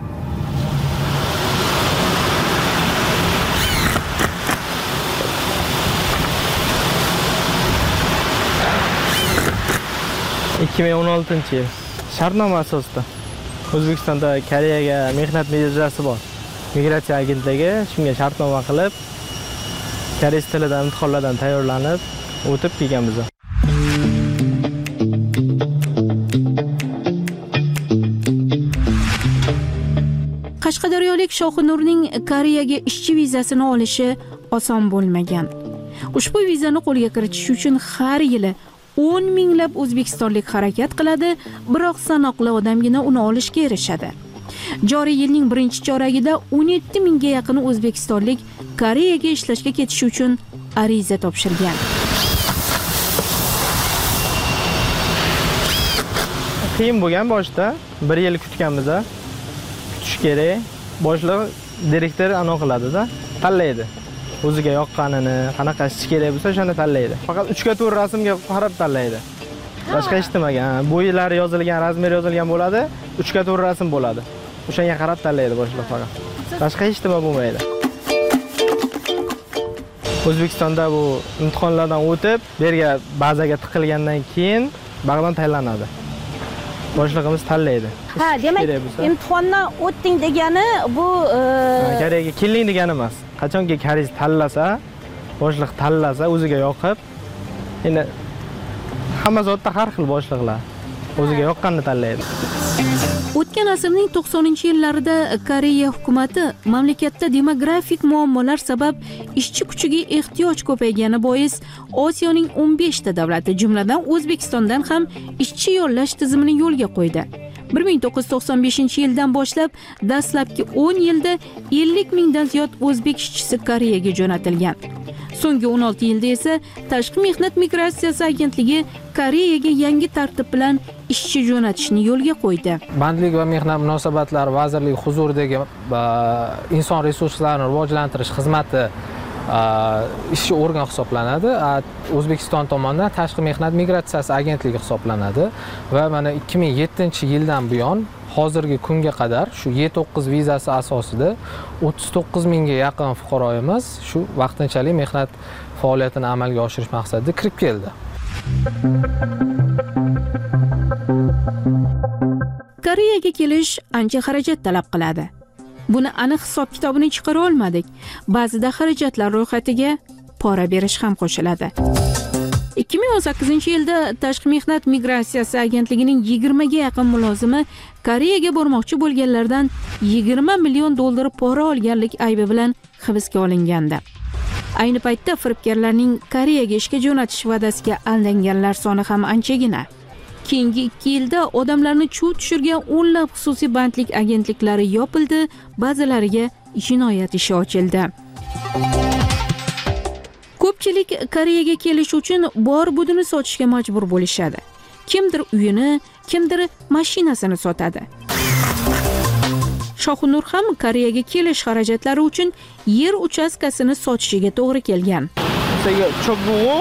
ikki ming o'n oltinchi yil shartnoma asosida O'zbekistonda Koreyaga mehnat vizasi bor. migratsiya agentligi shunga shartnoma qilib, koreys tilidan imtihonlardan tayyorlanib o'tib kelganmiz. Qashqadaryolik Shohinurning Koreyaga ishchi vizasini olishi oson bo'lmagan. Ushbu vizani qo'lga kiritish uchun har yili o'n minglab o'zbekistonlik harakat qiladi, biroq sanoqli odamgina uni olishga erishadi. Joriy yilning birinchi choragida o'n yetti mingga yaqin o'zbekistonlik Koreyaga ishlashga ketishi uchun ariza topshirgan. Qiyin bo'lgan boshda, bir yil kutganmiz. Kutish kerak. Boshliq direktor aniq qiladi-da, tanlaydi. O'ziga yoqqanini, qanaqa ish kerak bo'lsa, o'shani tanlaydi. Faqat uch ga to'rt rasmga qarab tanlaydi. Boshqa hech nimaga, bo'ylari yozilgan, razmer yozilgan bo'ladi, uch ga to'rt rasm bo'ladi. O'shanga qarab tanlaydi boshliq faqat. Boshqa hech nima bo'lmaydi. O'zbekistonda bu imtihonlardan o'tib, bu yerga bazaga tiqilgandan keyin bag'dan tayyorlanadi. Boshlig'imiz tanlaydi. Ha, demak, imtihondan o'tding degani bu Koreyaga kelding degani emas. Qachonki koreys tanlasa, boshliq tanlasa, o'ziga yoqib, endi hamma zotda har xil boshliqlar o'ziga yoqqanini tanlaydi. O'tgan asrning to'qsoninchi yillarida Koreya hukumatı mamlakatda demografik muammolar sabab ishchi kuchiga ehtiyoj ko'paygani bois Osiyoning o'n besh ta davlati, jumladan O'zbekistondan ham ishchi yollash tizimini yo'lga qo'ydi. bir ming to'qqiz yuz to'qson beshinchi yildan boshlab dastlabki o'n yilda ellik mingdan ziyod o'zbek ishchisi Koreyaga jo'natilgan. So'nggi o'n olti yilda esa Tashqi mehnat migratsiyasi agentligi Koreyaga yangi tartib bilan ishchi jo'natishni yo'lga qo'ydi. Bandlik va mehnat munosabatlari vazirligi huzuridagi inson resurslarini rivojlantirish xizmati ishchi organ hisoblanadi. O'zbekiston tomonidan Tashqi mehnat migratsiyasi agentligi hisoblanadi va mana ikki ming yettinchi yildan buyon hozirgi kunga qadar shu Y to'qqiz vizasi asosida o'ttiz to'qqiz mingga yaqin fuqaroyimiz shu vaqtinchalik mehnat faoliyatini amalga oshirish maqsadida kirib keldi. Koreyaga kelish ancha xarajat talab qiladi. Buni aniq hisob-kitobini chiqara olmadik. Ba'zida xarajatlar ro'yxatiga pora berish ham qo'shiladi. ikki ming o'n sakkizinchi yilda Tashqi mehnat migratsiyasi agentligining yigirma ga yaqin mulozimi Koreyaga bormoqchi bo'lganlardan yigirma million dollar pora olganlik aybi bilan hibsga olingandi. Ayni paytda firibgarlarning Koreyaga ishga jo'natish va'dasiga aldanganlar soni ham anchagina. Keyingi ikki yilda odamlarni chuv tushirgan o'nlab xususiy bandlik agentliklari yopildi, ba'zilariga jinoyat ishi ochildi. Ko'pchilik Koreyaga kelish uchun bor budini sotishga majbur bo'lishadi. Kimdir uyini, kimdir mashinasini sotadi. Shohinur ham Koreyaga kelish xarajatlari uchun yer uchastkasini sotishiga to'g'ri kelgan. Cho'g'u,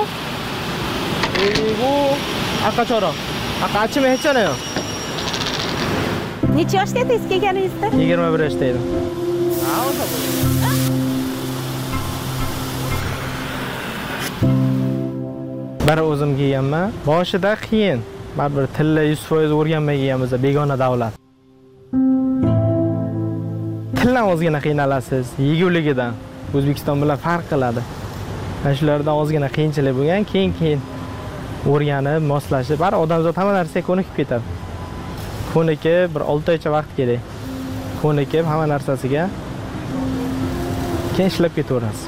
bu aqachoroq. Aqachim hechanayo. Necha yoshda edingiz kelganingizda? yigirma bir yoshda edim. Bir o'zim kelganman. Boshida qiyin. Baribir tilni yuz foiz o'rganmay kelganmiz, begona davlat. Tildan ozgina qiynalasiz, yeguligidan. O'zbekiston bilan farq qiladi. Mana shulardan ozgina qiyinchilik bo'lgan, keyin-keyin o'rganib, moslashib, har odamzod hamma narsaga ko'nikib ketadi. Ko'nikib bir olti oycha vaqt kerak. Ko'nikib hamma narsasiga keyin ishlab ketaverasiz.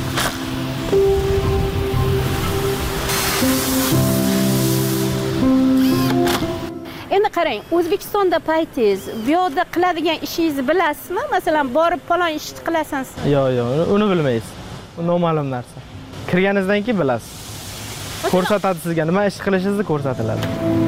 Endi qarang, O'zbekistonda paytingiz, bu yerda qiladigan ishingizni bilasizmi? Masalan, borib falon ishni qilasan. Yo'q, yo'q, uni bilmaysiz. U noma'lum narsa. Kirganingizdan keyin bilasiz. Ko'rsatadi sizga nima ish qilishingizni ko'rsatiladi.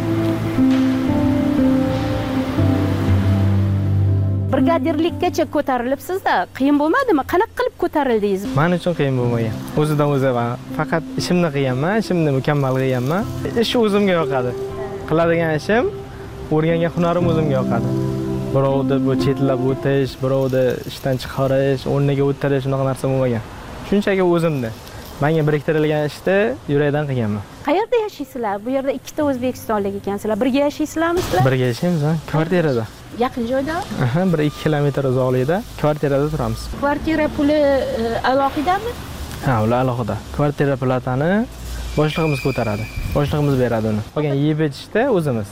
Brigadirlikkacha ko'tarilibsiz-da, qiyin bo'lmadimi? Qanaqa qilib ko'tarildingiz? Men uchun qiyin bo'lmagan. O'zidan o'zi faqat ishimni qilganman, ishimni mukammal qilganman. Ish o'zimga yoqadi. Qiladigan ishim, o'rgangan hunarim o'zimga yoqadi. Birovni bu chetlab o'tish, birovni ishdan chiqarish, o'rniga o'tirish unaqa narsa bo'lmagan. Shunchaki o'zimda. Menga biriktirilgan ishni yurakdan qilganman. Qayerda yashaysizlar? Bu yerda ikkita o'zbekistonlik ekansizlar. Birga yashaysizlarmi sizlar? Birga yashaymiz, kvartirada. Yaqin joyda? Aha, bir ikki kilometr uzoqlikda kvartirada turamiz. Kvartira puli alohidami? Ha, ular alohida. Kvartira platani boshlig'imiz ko'taradi. Boshlig'imiz beradi uni. Qolgan yeb ichishda o'zimiz.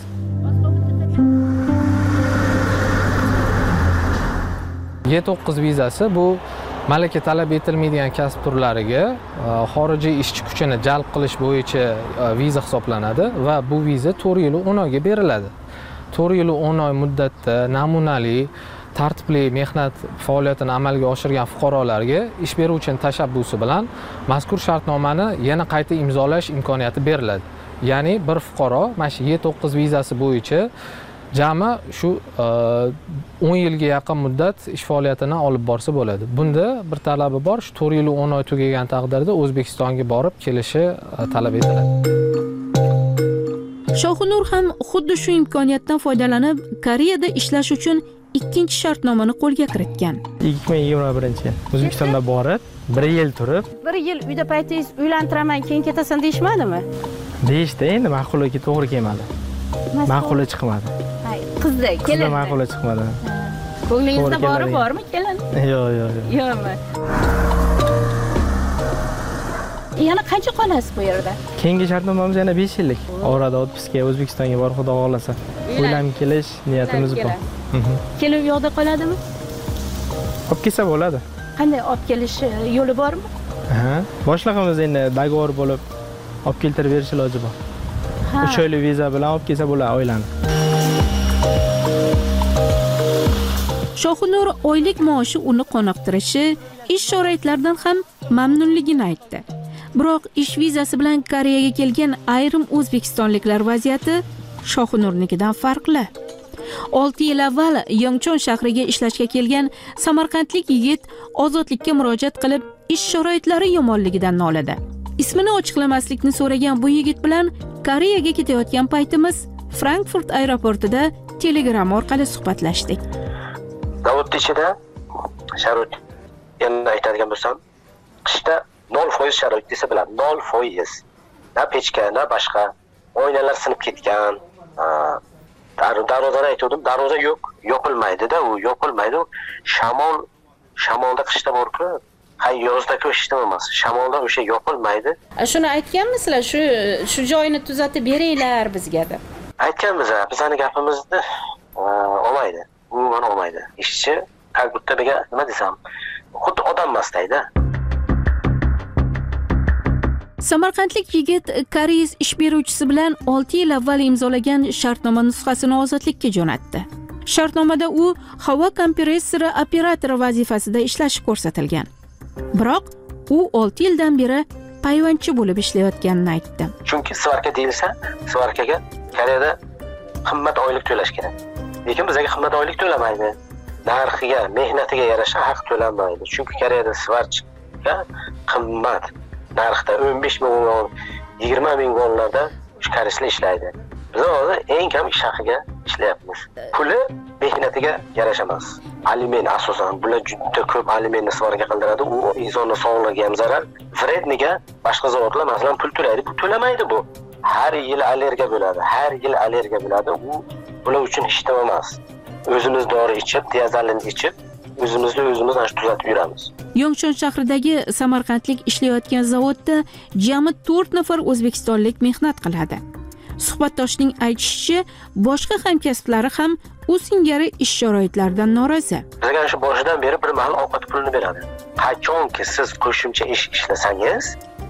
G to'qqiz vizasi bu malaka talab etilmaydigan kasb turlariga xorijiy ishchi kuchini jalb qilish bo'yicha viza hisoblanadi va bu viza to'rt yil o'n oyga beriladi. to'rt yil o'n oy muddatda namunali, tartibli mehnat faoliyatini amalga oshirgan fuqarolarga ish beruvchining tashabbusi bilan mazkur shartnomani yana qayta imzolash imkoniyati beriladi. Ya'ni bir fuqaro mana shu G to'qqiz vizasi bo'yicha jami shu o'n yilga yaqin muddat ish faoliyatini olib borsa bo'ladi. Bunda bir talabi bor, shu to'rt yil o'n oy tugagan taqdirda O'zbekistonga borib kelishi talab etiladi. Shohunur ham xuddi shu imkoniyatdan foydalanib Koreyada ishlash uchun ikkinchi shartnomani qo'lga kiritgan. ikki ming yigirma birinchi yil O'zbekistonda borib, bir yil turib, bir yil uyda paytingiz uylantiraman, keyin ketasan deyishmadimi? Deyishdi, endi ma'qulligi to'g'ri kelmadi. Ma'quli chiqmadi. Qizda kelin. Qizda ma'quli chiqmadi. Ko'nglingizda bori bormi kelin? Yo'q, yo'q, yo'q. Yo'qmi? Yana qancha qolasiz bu yerda? Keyingi shartnomamiz yana besh yillik. Orada otpuskga O'zbekistonga borib Xudo xolasa. Uylanib kelish niyatimiz bor. Kelin u yoqda qoladimi? Olib kelsa bo'ladi. Qanday olib kelish yo'li bormi? Ha, boshlig'imiz endi dogovor bo'lib olib keltirib berish iloji bor. uch oylik viza bilan olib kelsa bo'ladi oilani. Shohunur oylik maoshi uni qoniqtirishi, ish sharoitlaridan ham mamnunligini aytdi. Biroq ish vizasi bilan Koreyaga kelgan ayrim o'zbekistonliklar vaziyati Shohunurnikidan farqli. olti yil avval Yongchon shahriga ishlashga kelgan samarqandlik yigit ozodlikka murojaat qilib, ish sharoitlari yomonligidan noladi. Ismini ochiqlamaslikni so'ragan bu yigit bilan Koreyaga ketayotgan paytimiz Frankfurt aeroportida Telegram orqali suhbatlashdik. Zavodda ichida sharoit yana aytadigan bo'lsam, qishda nol foiz sharoit desa biladi, nol foiz. Na pechka, na boshqa. Oynalar sinib ketgan. Darvozadan aytdim, darvoza yo'q, yopilmaydi-da, u yopilmaydi. Shamol, shamolda qishda bor-ku, hay yozda-ku ishda emas. Shamolda o'sha yopilmaydi. Shuni aytganmisizlar, shu shu joyini tuzatib beringlar bizga deb. Aytganmiz, bizning gapimizni olmaydi. Umuman olmaydi. Ishchi как будто biga nima desam, xuddi odam emasdayda. Samarqandlik yigit koreys ish beruvchisi bilan olti yil avval imzolagan shartnoma nusxasini ozodlikka jo'natdi. Shartnomada u havo kompressori operatori vazifasida ishlashi ko'rsatilgan. Biroq u olti yildan beri payvandchi bo'lib ishlayotganini aytdi. Chunki svarka deyilsa, svarkaga Koreyada qimmat oylik to'lash kerak. Lekin bizga qimmat oylik to'lamaydi. Narxiga, mehnatiga yarasha haq to'lanmaydi. Chunki Koreyada svarchga qimmat narxda o'n besh ming won, yigirma ming wonlarda koreyslar ishlaydi. Biz hozir eng kam ish haqiga ishlayapmiz. Puli mehnatiga yarasha emas. Aliment asosan bular juda ko'p alimentni svarga qildiradi. U insonning sog'lig'iga ham zarar. Vredniga boshqa zavodlar masalan pul to'laydi. Bu to'lamaydi bu. Har yil allergiya bo'ladi. Har yil allergiya bo'ladi. U bular uchun hech nima emas. O'zimiz dori ichib, diazalin ichib, o'zimizni o'zimiz ana tuzatib yuramiz. Yongchon shahridagi samarqandlik ishlayotgan zavodda jami to'rt nafar o'zbekistonlik mehnat qiladi. Suhbatdoshning aytishicha, boshqa hamkasblari ham u singari ish sharoitlaridan norozi. Bizga shu boshidan beri bir mahal ovqat pulini beradi. Qachonki siz qo'shimcha ish ishlasangiz,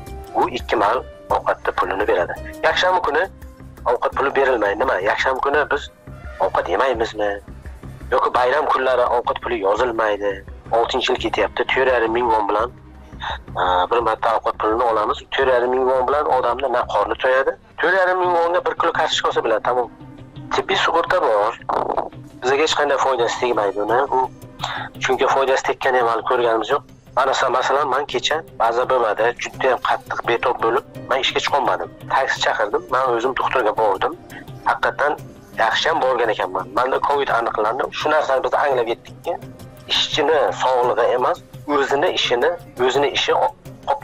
u ikki mahal ovqatda pulini beradi. Yakshanba kuni ovqat puli berilmaydi. Nima? Yakshanba kuni biz ovqat yemaymizmi? Yoki bayram kunlari ovqat puli yozilmaydi. oltinchi yil ketyapti. to'rt yarim ming won bilan bir marta ovqat pulini olamiz. to'rt yarim ming won bilan odamni na qorni to'yadi. to'rt yarim ming wonga bir kilo kartoshka olsa bo'ladi, tamom. Tibbiy sug'urta bor. Bizga hech qanday foydasi tegmaydi uni. U chunki foydasi tekkani ham hali ko'rganimiz yo'q. Mana masalan, men kecha ba'zi bo'lmadi, juda ham qattiq betob bo'lib, men ishga chiqolmadim. Taksi chaqirdim, men o'zim doktorga bordim. Haqiqatan yaxshi ham borgan ekanman. Menda Covid aniqlandi. Shu narsani biz anglab yetdikki, ishchini sog'lig'i emas, o'zini ishini, o'zini ishi olib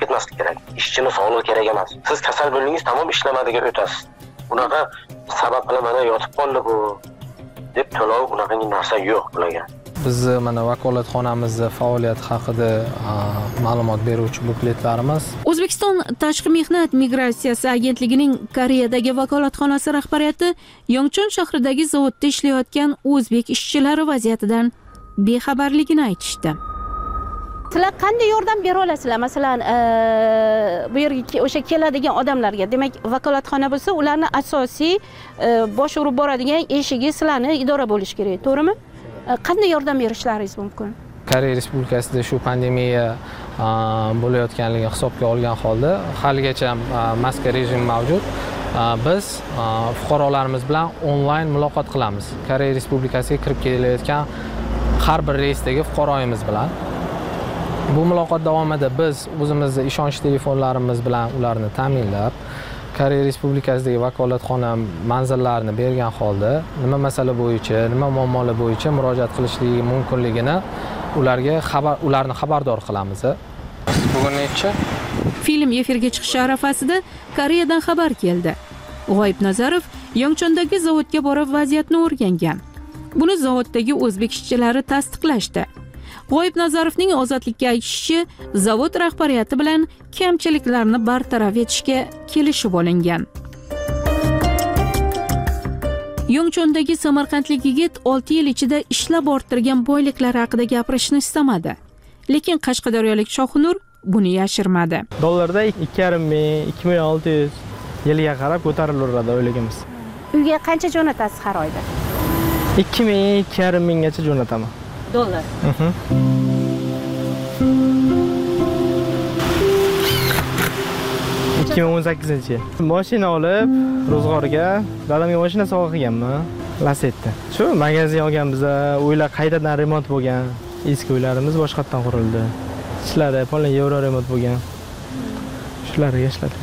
ketmaslik kerak. Ishchini sog'lig'i kerak emas. Siz kasal bo'ldingiz, tamom ishlamadiga o'tasiz. Bunaqa sabab bilan mana yotib qoldi bu deb to'lov bunaqa narsa yo'q bularga. Biz mana vakolatxonamizning faoliyati haqida ma'lumot beruvchi bukletlarimiz. O'zbekiston Tashqi mehnat migratsiyasi agentligining Koreyadagi vakolatxonasi rahbariyati Yongchon shahridagi zavodda ishlayotgan o'zbek ishchilari vaziyatidan bexabarligini aytishdi. Sizlar qanday yordam bera olasizlar? Masalan, bu yerga o'sha keladigan odamlarga, demak, vakolatxona bo'lsa, ularning asosiy bosh urib boradigan eshigi sizlarni idora bo'lish kerak, to'g'rimi? Qanday yordam berishlaringiz mumkin? Koreya Respublikasida shu pandemiya bo'layotganligini hisobga olgan holda haligacha maska rejimi mavjud. Biz fuqarolarimiz bilan onlayn muloqot qilamiz. Koreya Respublikasiga kirib kelayotgan har bir reysdagi fuqaroyimiz bilan. Bu muloqot davomida biz o'zimizning ishonch telefonlarimiz bilan ularni ta'minlab, Koreya Respublikasidagi vakolatxona manzillarini bergan holda nima masala bo'yicha, nima muammolar bo'yicha murojaat qilishligi mumkinligini ularga xabar ularni xabardor qilamiz. Bugun necha? Film efirga chiqishi arafasida Koreyadan xabar keldi. G'oyib Nazarov Yongchondagi zavodga borib vaziyatni o'rgangan. Buni zavoddagi o'zbek ishchilari tasdiqlashdi. G'oyib Nazarovning ozodlikka aytishicha, zavod rahbariyati bilan kamchiliklarni bartaraf etishga kelishib olingan. Yongchondagi samarqandlik yigit olti yil ichida ishlab orttirgan boyliklari haqida gapirishni istamadi. Lekin qashqadaryolik Shoxnur buni yashirmadi. Dollarda ikki yarim ming, ikki ming olti yuz yilga qarab ko'tarilaveradi o'yligimiz. Uyga qancha jo'natasiz har oyda? ikki ming, ikki yarim minggacha jo'nataman. Dollar. ikki ming o'n sakkizinchi yil. Mashina olib, ro'zg'orga dadamga mashina sovg'a qilganman. Lasetti. Shu magazin olganmiz, uylar qaytadan remont bo'lgan. Eski uylarimiz boshqatdan qurildi. Ishlari polin yevro remont bo'lgan. Shularga ishladim.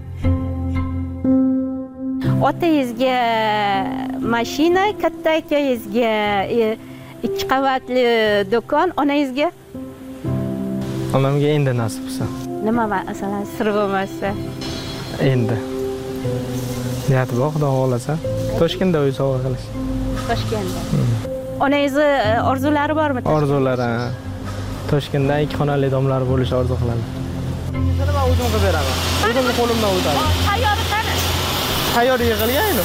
Otangizga mashina, katta akangizga ikki qavatli do'kon, onangizga? Onamga endi nasib bo'lsa. Nima masalan sir bo'lmasa? Endi. Niyati bor, xudo xolasa. Toshkentda uy sovg'a qilish. Toshkentda. Onangizni orzulari bormi? Orzulari. Toshkentda ikki xonali domlar bo'lish orzu qiladi. Shuni men o'zim qilib beraman. O'zimning qo'limdan o'tadi. Tayyor qani? Tayyor yig'ilgan-ku.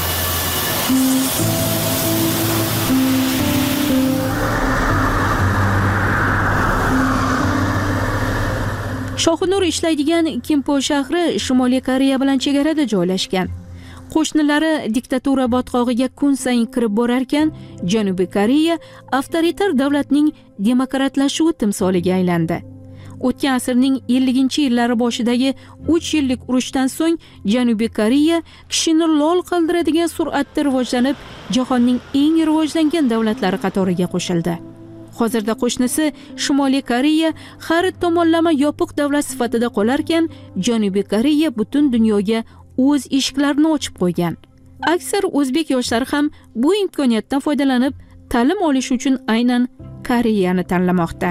Shoxnur ishlaydigan Kimpo shahri Shimoliy Koreya bilan chegarada joylashgan. Qo'shnilari diktatura botqog'iga kun sayin kirib borarkan, Janubiy Koreya avtoritar davlatning demokratlashuvi timsoliga aylandi. O'tgan asrning elliginchi yillari boshidagi uch yillik urushdan so'ng Janubiy Koreya kishini lol qoldiradigan sur'atda rivojlanib, jahonning eng rivojlangan davlatlari qatoriga qo'shildi. Hozirda qo'shnisi Shimoliy Koreya har tomonlama yopiq davlat sifatida qolarkan, Janubiy Koreya butun dunyoga o'z eshiklarini ochib qo'ygan. Aksar o'zbek yoshlari ham bu imkoniyatdan foydalanib, ta'lim olish uchun aynan Koreyani tanlamoqda.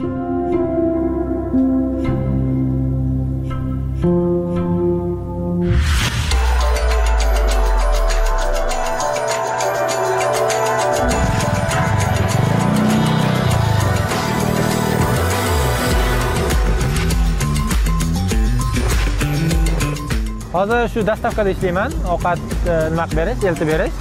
Hozir shu dastavkada ishlayman. Ovqat nima qilib berish, eltib berish.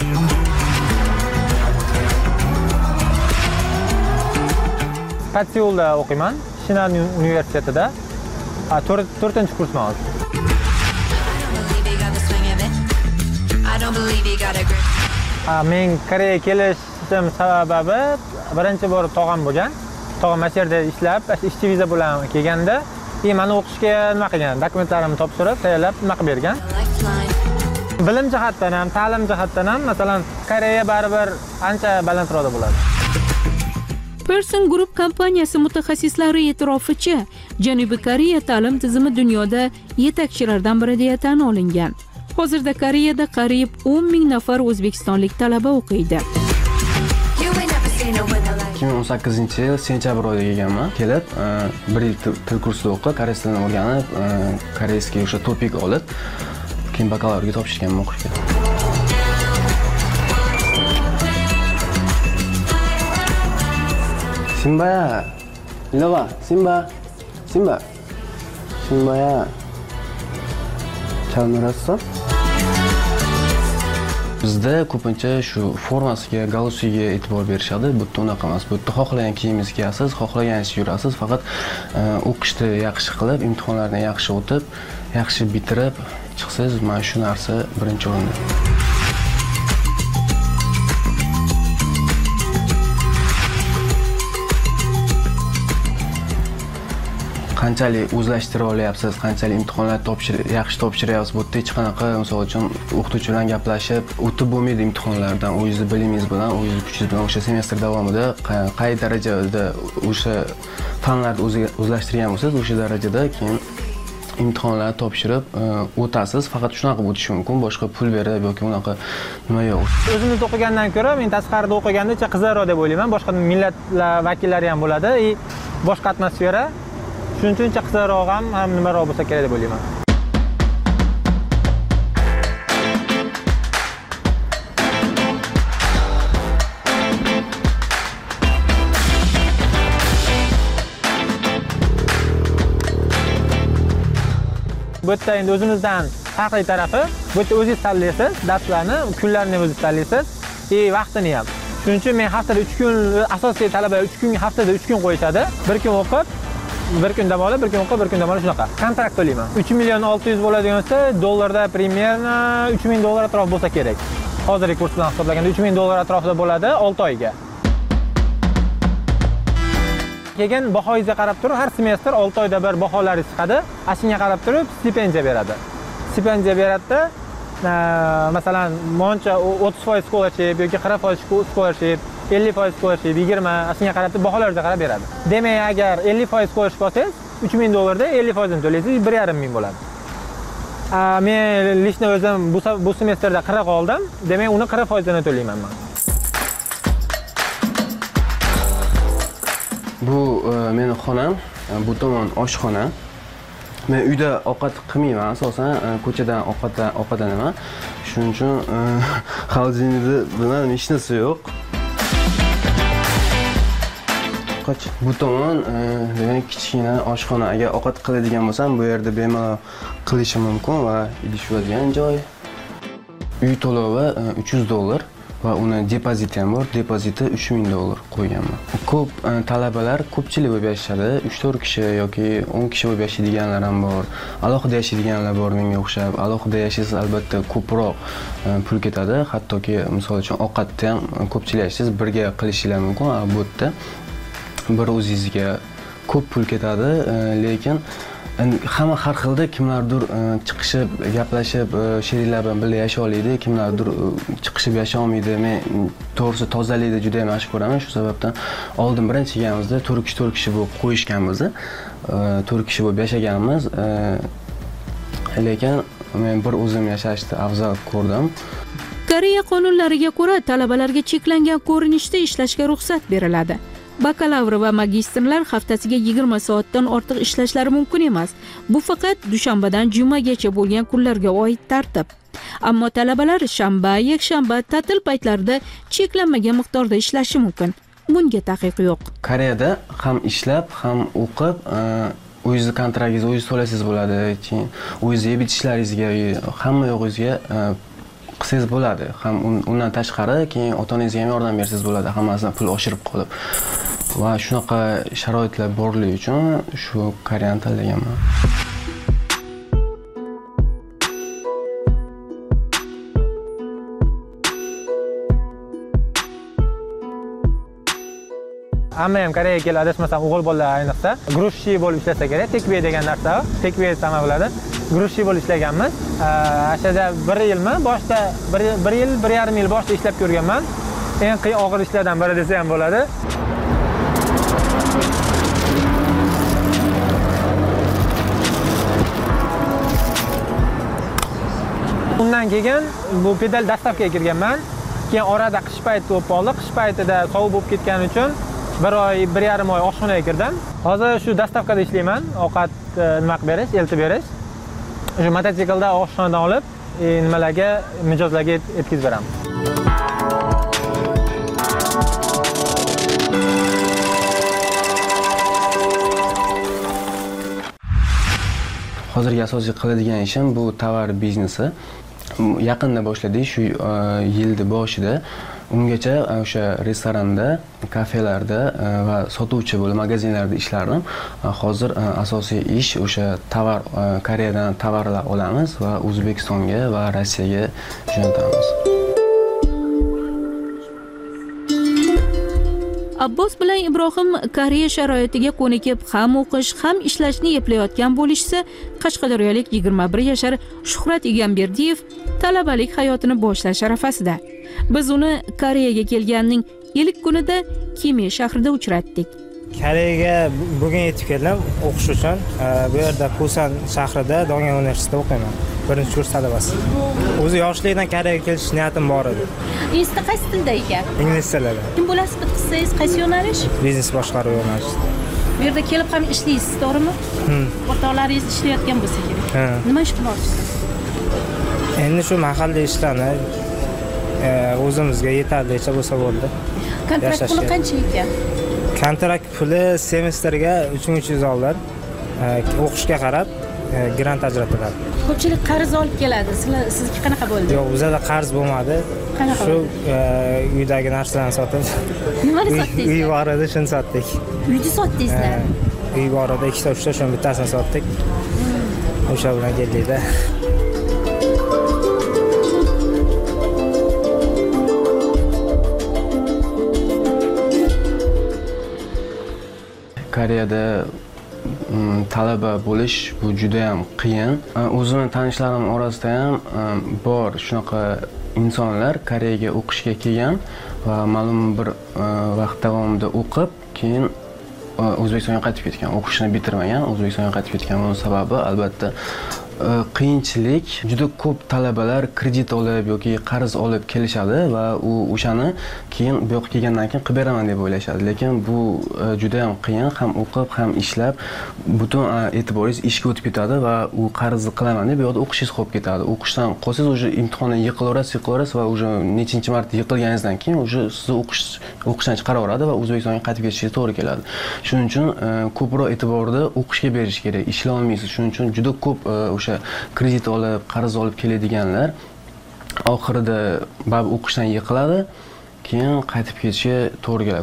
Patseulda o'qiyman. Shinan universitetida. to'rtinchi kursman hozir. Men Koreyaga kelishim sababi birinchi bor tog'am bo'lgan. Tog'am mana yerda ishlab, ishchi viza bilan kelganda E, meni o'qishga nima qilgan? Dokumentlarimni topshirib, tayyorlab nima qilib bergan. Bilim jihatdan ham, ta'lim jihatdan ham, masalan, Koreya baribir ancha balandroqda bo'ladi. Person Group kompaniyasi mutaxassislari e'tiroficha, Janubiy Koreya ta'lim tizimi dunyoda yetakchilardan biri deya tan olingan. Hozirda Koreyada qariyb o'n ming nafar o'zbekistonlik talaba o'qiydi. ikki ming o'n sakkizinchi yil sentyabr oyida kelganman. Kelib, bir yil til kursida o'qib, koreys tilini o'rganib, koreyskiy o'sha topik olib, keyin bakalavriatga topshirganman o'qishga. Simbaya. Ilova, Simba. Simba. Simbaya. Chalmirassan? Bizda ko'pincha shu formasiga, galusiga e'tibor berishadi. Bu yerda unaqa emas. Bu yerda xohlagan kiyimingizni kiyasiz, xohlaganingizcha yurasiz, faqat o'qishni yaxshi qilib, imtihonlarni yaxshi o'tib, yaxshi bitirib chiqsangiz, mana shu narsa birinchi o'rinda. Qanchalik o'zlashtira olyapsiz, qanchalik imtihonlar topshir, yaxshi topshiryapsiz, bu yerda hech qanaqa, misol uchun, o'qituvchi bilan gaplashib, o'tib bo'lmaydi imtihonlardan, o'zingizni bilingiz bilan, o'zingizni kuchingiz bilan o'sha semestr davomida qay darajada o'sha fanlarni o'zlashtirgan bo'lsangiz, o'sha darajada keyin imtihonlarni topshirib o'tasiz. Faqat shunaqa o'tish mumkin, boshqa pul berib yoki unaqa nima yo'q. O'zimizda o'qigandan ko'ra, men tashqarida o'qiganda qizarroq deb o'ylayman. Boshqa millatlar vakillari ham bo'ladi, и boshqa atmosfera. Shuning uchun qizarroq ham, ham nimaroq bo'lsa kerak deb o'ylayman. Bu yerda endi o'zimizdan farqli tarafi, bu yerda o'zingiz tanlaysiz, darslarni, kunlarni o'zingiz tanlaysiz, va vaqtini ham. Shuning uchun men haftada uch kun, asosiy talabalar uch kun, haftada uch kun qo'yishadi. Bir kun o'qib, bir kun dam olib, bir kun o'qib, bir kun dam olib shunaqa. Kontrakt to'layman. uch million olti yuz bo'ladigan bo'lsa, dollarda primерно uch ming dollar atrof bo'lsa kerak. Hozirgi kurs bilan hisoblaganda uch ming dollar atrofida bo'ladi olti oyga. Keyin bahoyingizga qarab turib, har semestr olti oyda bir baholari chiqadi. Ashunga qarab turib stipendiya beradi. Stipendiya beradi-da, masalan, moncha o'ttiz foiz scholarship yoki qirq foiz scholarship, ellik foiz scholarship, yigirma, ashunga qarab baholarga qarab beradi. Demak, agar ellik foiz scholarship olsangiz, uch ming dollarda ellik foiz ni to'laysiz, bir yarim ming bo'ladi. Men lishni o'zim bu semestrda qirq oldim, demak, uni qirq foiz ni to'layman men. Bu meni xonam, bu tomon oshxona. Men uyda ovqat qilmayman, asosan ko'chadan ovqatdan ovqatlanaman. Shuning uchun xolodilnikda bilan hech narsa yo'q. Qoch bu tomon, demak, kichkina oshxona. Agar ovqat qiladigan bo'lsam, bu yerda bemalol qilishim mumkin va idish bo'ladigan joy. Uy to'lovi uch yuz dollar. Va uni depoziti ham bor. Depoziti uch ming dollar qo'yganman. Ko'p talabalar ko'pchilik bo'lib yashashadi. uch to'rt kishi yoki o'n kishi bo'lib yashaydiganlar ham bor. Alohida yashaydiganlar bor menga o'xshab. Alohida yashaysiz, albatta ko'proq pul ketadi. Hattoki misol uchun ovqatda ham ko'pchilik yashaysiz, birga qilishingiz mumkin. Bu yerda bir o'zingizga ko'p pul ketadi, lekin hamma har xilda, kimlardir chiqishib, gaplashib, sheriklar bilan birga yashay oladi, kimlardir chiqishib yashay olmaydi. Men to'g'risi tozalikni juda ham yaxshi ko'raman. Shu sababdan oldin birinchi kelganimizda to'rt kishi to'rt kishi bo'lib qo'yishganmiz. to'rt kishi bo'lib yashaganmiz. Lekin men bir o'zim yashashni afzal ko'rdim. Koreya qonunlariga ko'ra, talabalarga cheklangan ko'rinishda ishlashga ruxsat beriladi. Bakalavr va magistrlar haftasiga yigirma soatdan ortiq ishlashlari mumkin emas. Bu faqat dushanbadan jumagacha bo'lgan kunlarga oid tartib. Ammo talabalar shanba, yakshanba, ta'til paytlarida cheklanmagan miqdorda ishlashi mumkin. Bunga taqiq yo'q. Koreyada ham ishlab, ham o'qib, o'zingiz kontraktingizni o'zingiz to'laysiz bo'ladi. Keyin o'zingiz yeb ichishlaringizga, hamma yo'g'ingizga qilsangiz bo'ladi. Ham undan tashqari keyin ota-onangizga ham yordam bersangiz bo'ladi, hammasidan pul oshirib qolib. Va shunaqa sharoitlar borligi uchun shu Koreyani tanlaganman. Hamma ham Koreyaga keladi, adashmasam o'g'il bolalar ayniqsa, grushchi bo'lib ishlasa kerak. Tekve degan narsa, tekve sama bo'ladi. Grushchi bo'lib ishlaganmiz. Ashada bir yilmi, boshda bir yil, bir yarim yil boshda ishlab ko'rganman. Eng qiyin og'ir ishlardan biri desa ham bo'ladi. Undan keyin bu pedal dastavkaga kirganman. Keyin orada qish payti bo'lib qoldi. Qish paytida sovuq bo'lib ketgani uchun bir oy bir yarim oy oshxonaga kirdim. Hozir shu dastavkada ishlayman, ovqat nima qilib berish, eltib berish. Shu mototsiklda oshxonadan olib, nimalarga mijozlarga yetkazib beraman. Hozirgi asosiy qiladigan ishim bu tovar biznesi. Yaqinda boshladik, shu yilning boshida. Ungacha o'sha restoranda, kafelarda va sotuvchi bo'lib magazinlarda ishlardim. Hozir asosiy ish o'sha tovar, Koreyadan tovarlar olamiz va O'zbekistonga va Rossiyaga jo'natamiz. Abbos bilan Ibrohim Koreya sharoitiga ko'nikib, ham o'qish, ham ishlashni eplayotgan bo'lishsa, Qashqadaryolik yigirma bir yashar Shuhrat Egamberdiyev talabalik hayotini boshlash arafasida. Biz uni Koreyaga kelganining ilk kunida Kime shahrida uchratdik. Koreyaga bugun yetib keldim o'qish uchun. Bu yerda Pusan shahrida Dongyang universitetida o'qiyman. Birinchi kurs talabasi. O'zi yoshlikdan Koreyaga kelish niyatim bor edi. Insta qaysi tilda ekan? Ingliz tilida. Kim bo'lasiz bitqisangiz qaysi yo'nalish? Biznes boshqaruv yo'nalishi. Bu yerda kelib ham ishlaysiz, to'g'rimi? Hmm. O'rtoqlaringiz ishlayotgan bo'lsa kerak. Nima ish qilmoqchisiz? Endi shu mahalliy ishlarni o'zimizga yetarlicha bo'lsa bo'ldi. Kontrakt puli qancha ekan? Kontrakt puli semestrga uch ming uch yuz dollar. O'qishga qarab grant ajratiladi. Ko'pchilik qarz olib keladi. Sizlar sizniki qanaqa bo'ldi? Yo'q, bizda qarz bo'lmadi. Qanaqa? Shu uydagi narsalarni sotib. Nimani sotdingiz? Uy bor edi, shuni sotdik. Uyni sotdingizlar? Uy bor edi, ikkita uchta, shuni bittasini sotdik. O'sha bilan keldikda. Koreyada talaba bo'lish bu juda ham qiyin. O'zimning tanishlarim orasida ham bor shunaqa insonlar Koreyaga o'qishga kelgan va ma'lum bir vaqt davomida o'qib, keyin O'zbekistonga qaytib ketgan. O'qishni bitirmagan, O'zbekistonga qaytib ketgan. Buning sababi albatta qiyinchilik. Juda ko'p talabalar kredit olib yoki qarz olib kelishadi va u o'shani keyin bu yoqqa kelgandan keyin qilib beraman deb o'ylashadi. Lekin bu juda ham qiyin, ham o'qib, ham ishlab butun e'tiboringiz ishga o'tib ketadi va u qarzni qilaman deb bu yoqda o'qishingiz qolib ketadi. O'qishdan qolsangiz o'sha imtihondan yiqilaverasiz, yiqilaverasiz va o'sha nechinchi marta yiqilganingizdan keyin o'sha sizni o'qish o'qishdan chiqaraveradi va O'zbekistonga qaytib ketishingiz to'g'ri keladi. Shuning uchun ko'proq e'tiborni o'qishga berish kerak. Ishlay olmaysiz. Shuning uchun juda ko'p o'sha kredit olib, qarz olib keladiganlar oxirida bab o'qishdan yiqiladi, keyin qaytib ketishi to'g'ri keladi.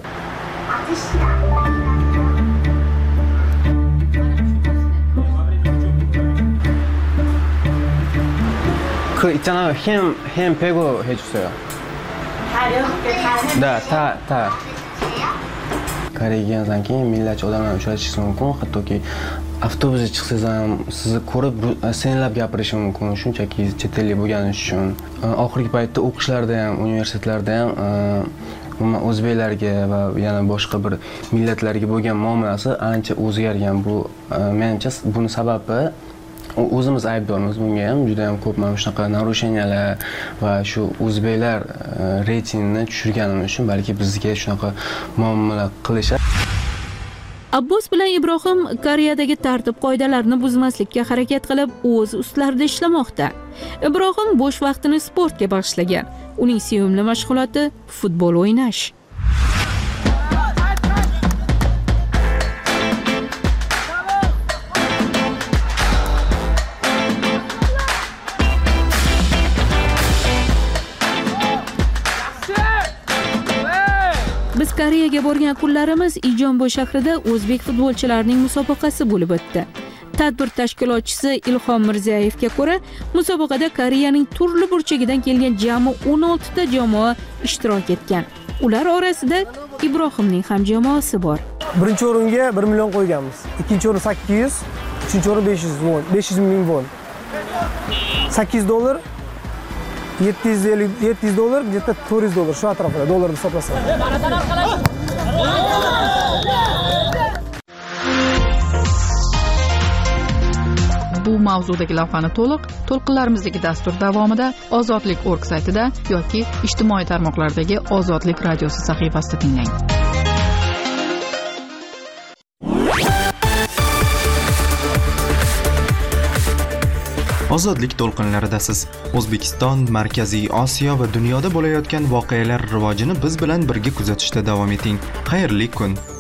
그 있잖아요. 햄, 햄 빼고 해주세요. 다요? 네, 다, 다. Koreyaga kelgandan keyin millatchi odamlar uchrashishingiz mumkin. Hattoki avtobusga chiqsangiz ham sizni ko'rib senlab gapirishi mumkin. Shunchaki chet ellik bo'lganingiz uchun. Oxirgi paytda o'qishlarda ham, universitetlarda ham umuman o'zbeklarga va yana boshqa bir millatlarga bo'lgan muomalasi ancha o'zgargan. Bu menimcha buni sababi o'zimiz aybdormiz bunga ham. Juda ham ko'p mana shunaqa narushenyalar va shu o'zbeklar reytingini tushirganimiz uchun balki bizga shunaqa muomala qilishadi. Abbos bilan Ibrohim Koreyadagi tartib qoidalarni buzmaslikka harakat qilib, o'z ustlarida ishlamoqda. Ibrohim bo'sh vaqtini sportga bag'ishlagan. Uning sevimli mashg'uloti futbol o'ynash. Biz Koreyaga borgan kunlarimiz Ijomboy shahrida o'zbek futbolchilarining musobaqasi bo'lib o'tdi. Tadbir tashkilotchisi Ilhom Mirzayevga ko'ra, musobaqada Koreyaning turli burchagidan kelgan jami o'n olti ta jamoa ishtirok etgan. Ular orasida Ibrohimning ham jamoasi bor. Birinchi o'ringa bir million qo'yganmiz. Ikkinchi o'rin sakkiz yuz, uchinchi o'rin besh yuz won, besh yuz ming won. sakkiz dollar, yetti yuz ellik, yetti yuz dollar, где-то to'rt yuz dollar shu atrofida dollarni hisoblasa. Bu mavzudagi lavhani to'liq to'lqinlarimizdagi dastur davomida ozodlik nokta org saytida yoki ijtimoiy tarmoqlardagi Ozodlik radiosi sahifasida tinglang. Ozodlik to'lqinlaridasiz. O'zbekiston, Markaziy Osiyo va dunyoda bo'layotgan voqealar rivojini biz bilan birga kuzatishda davom eting. Xayrli kun.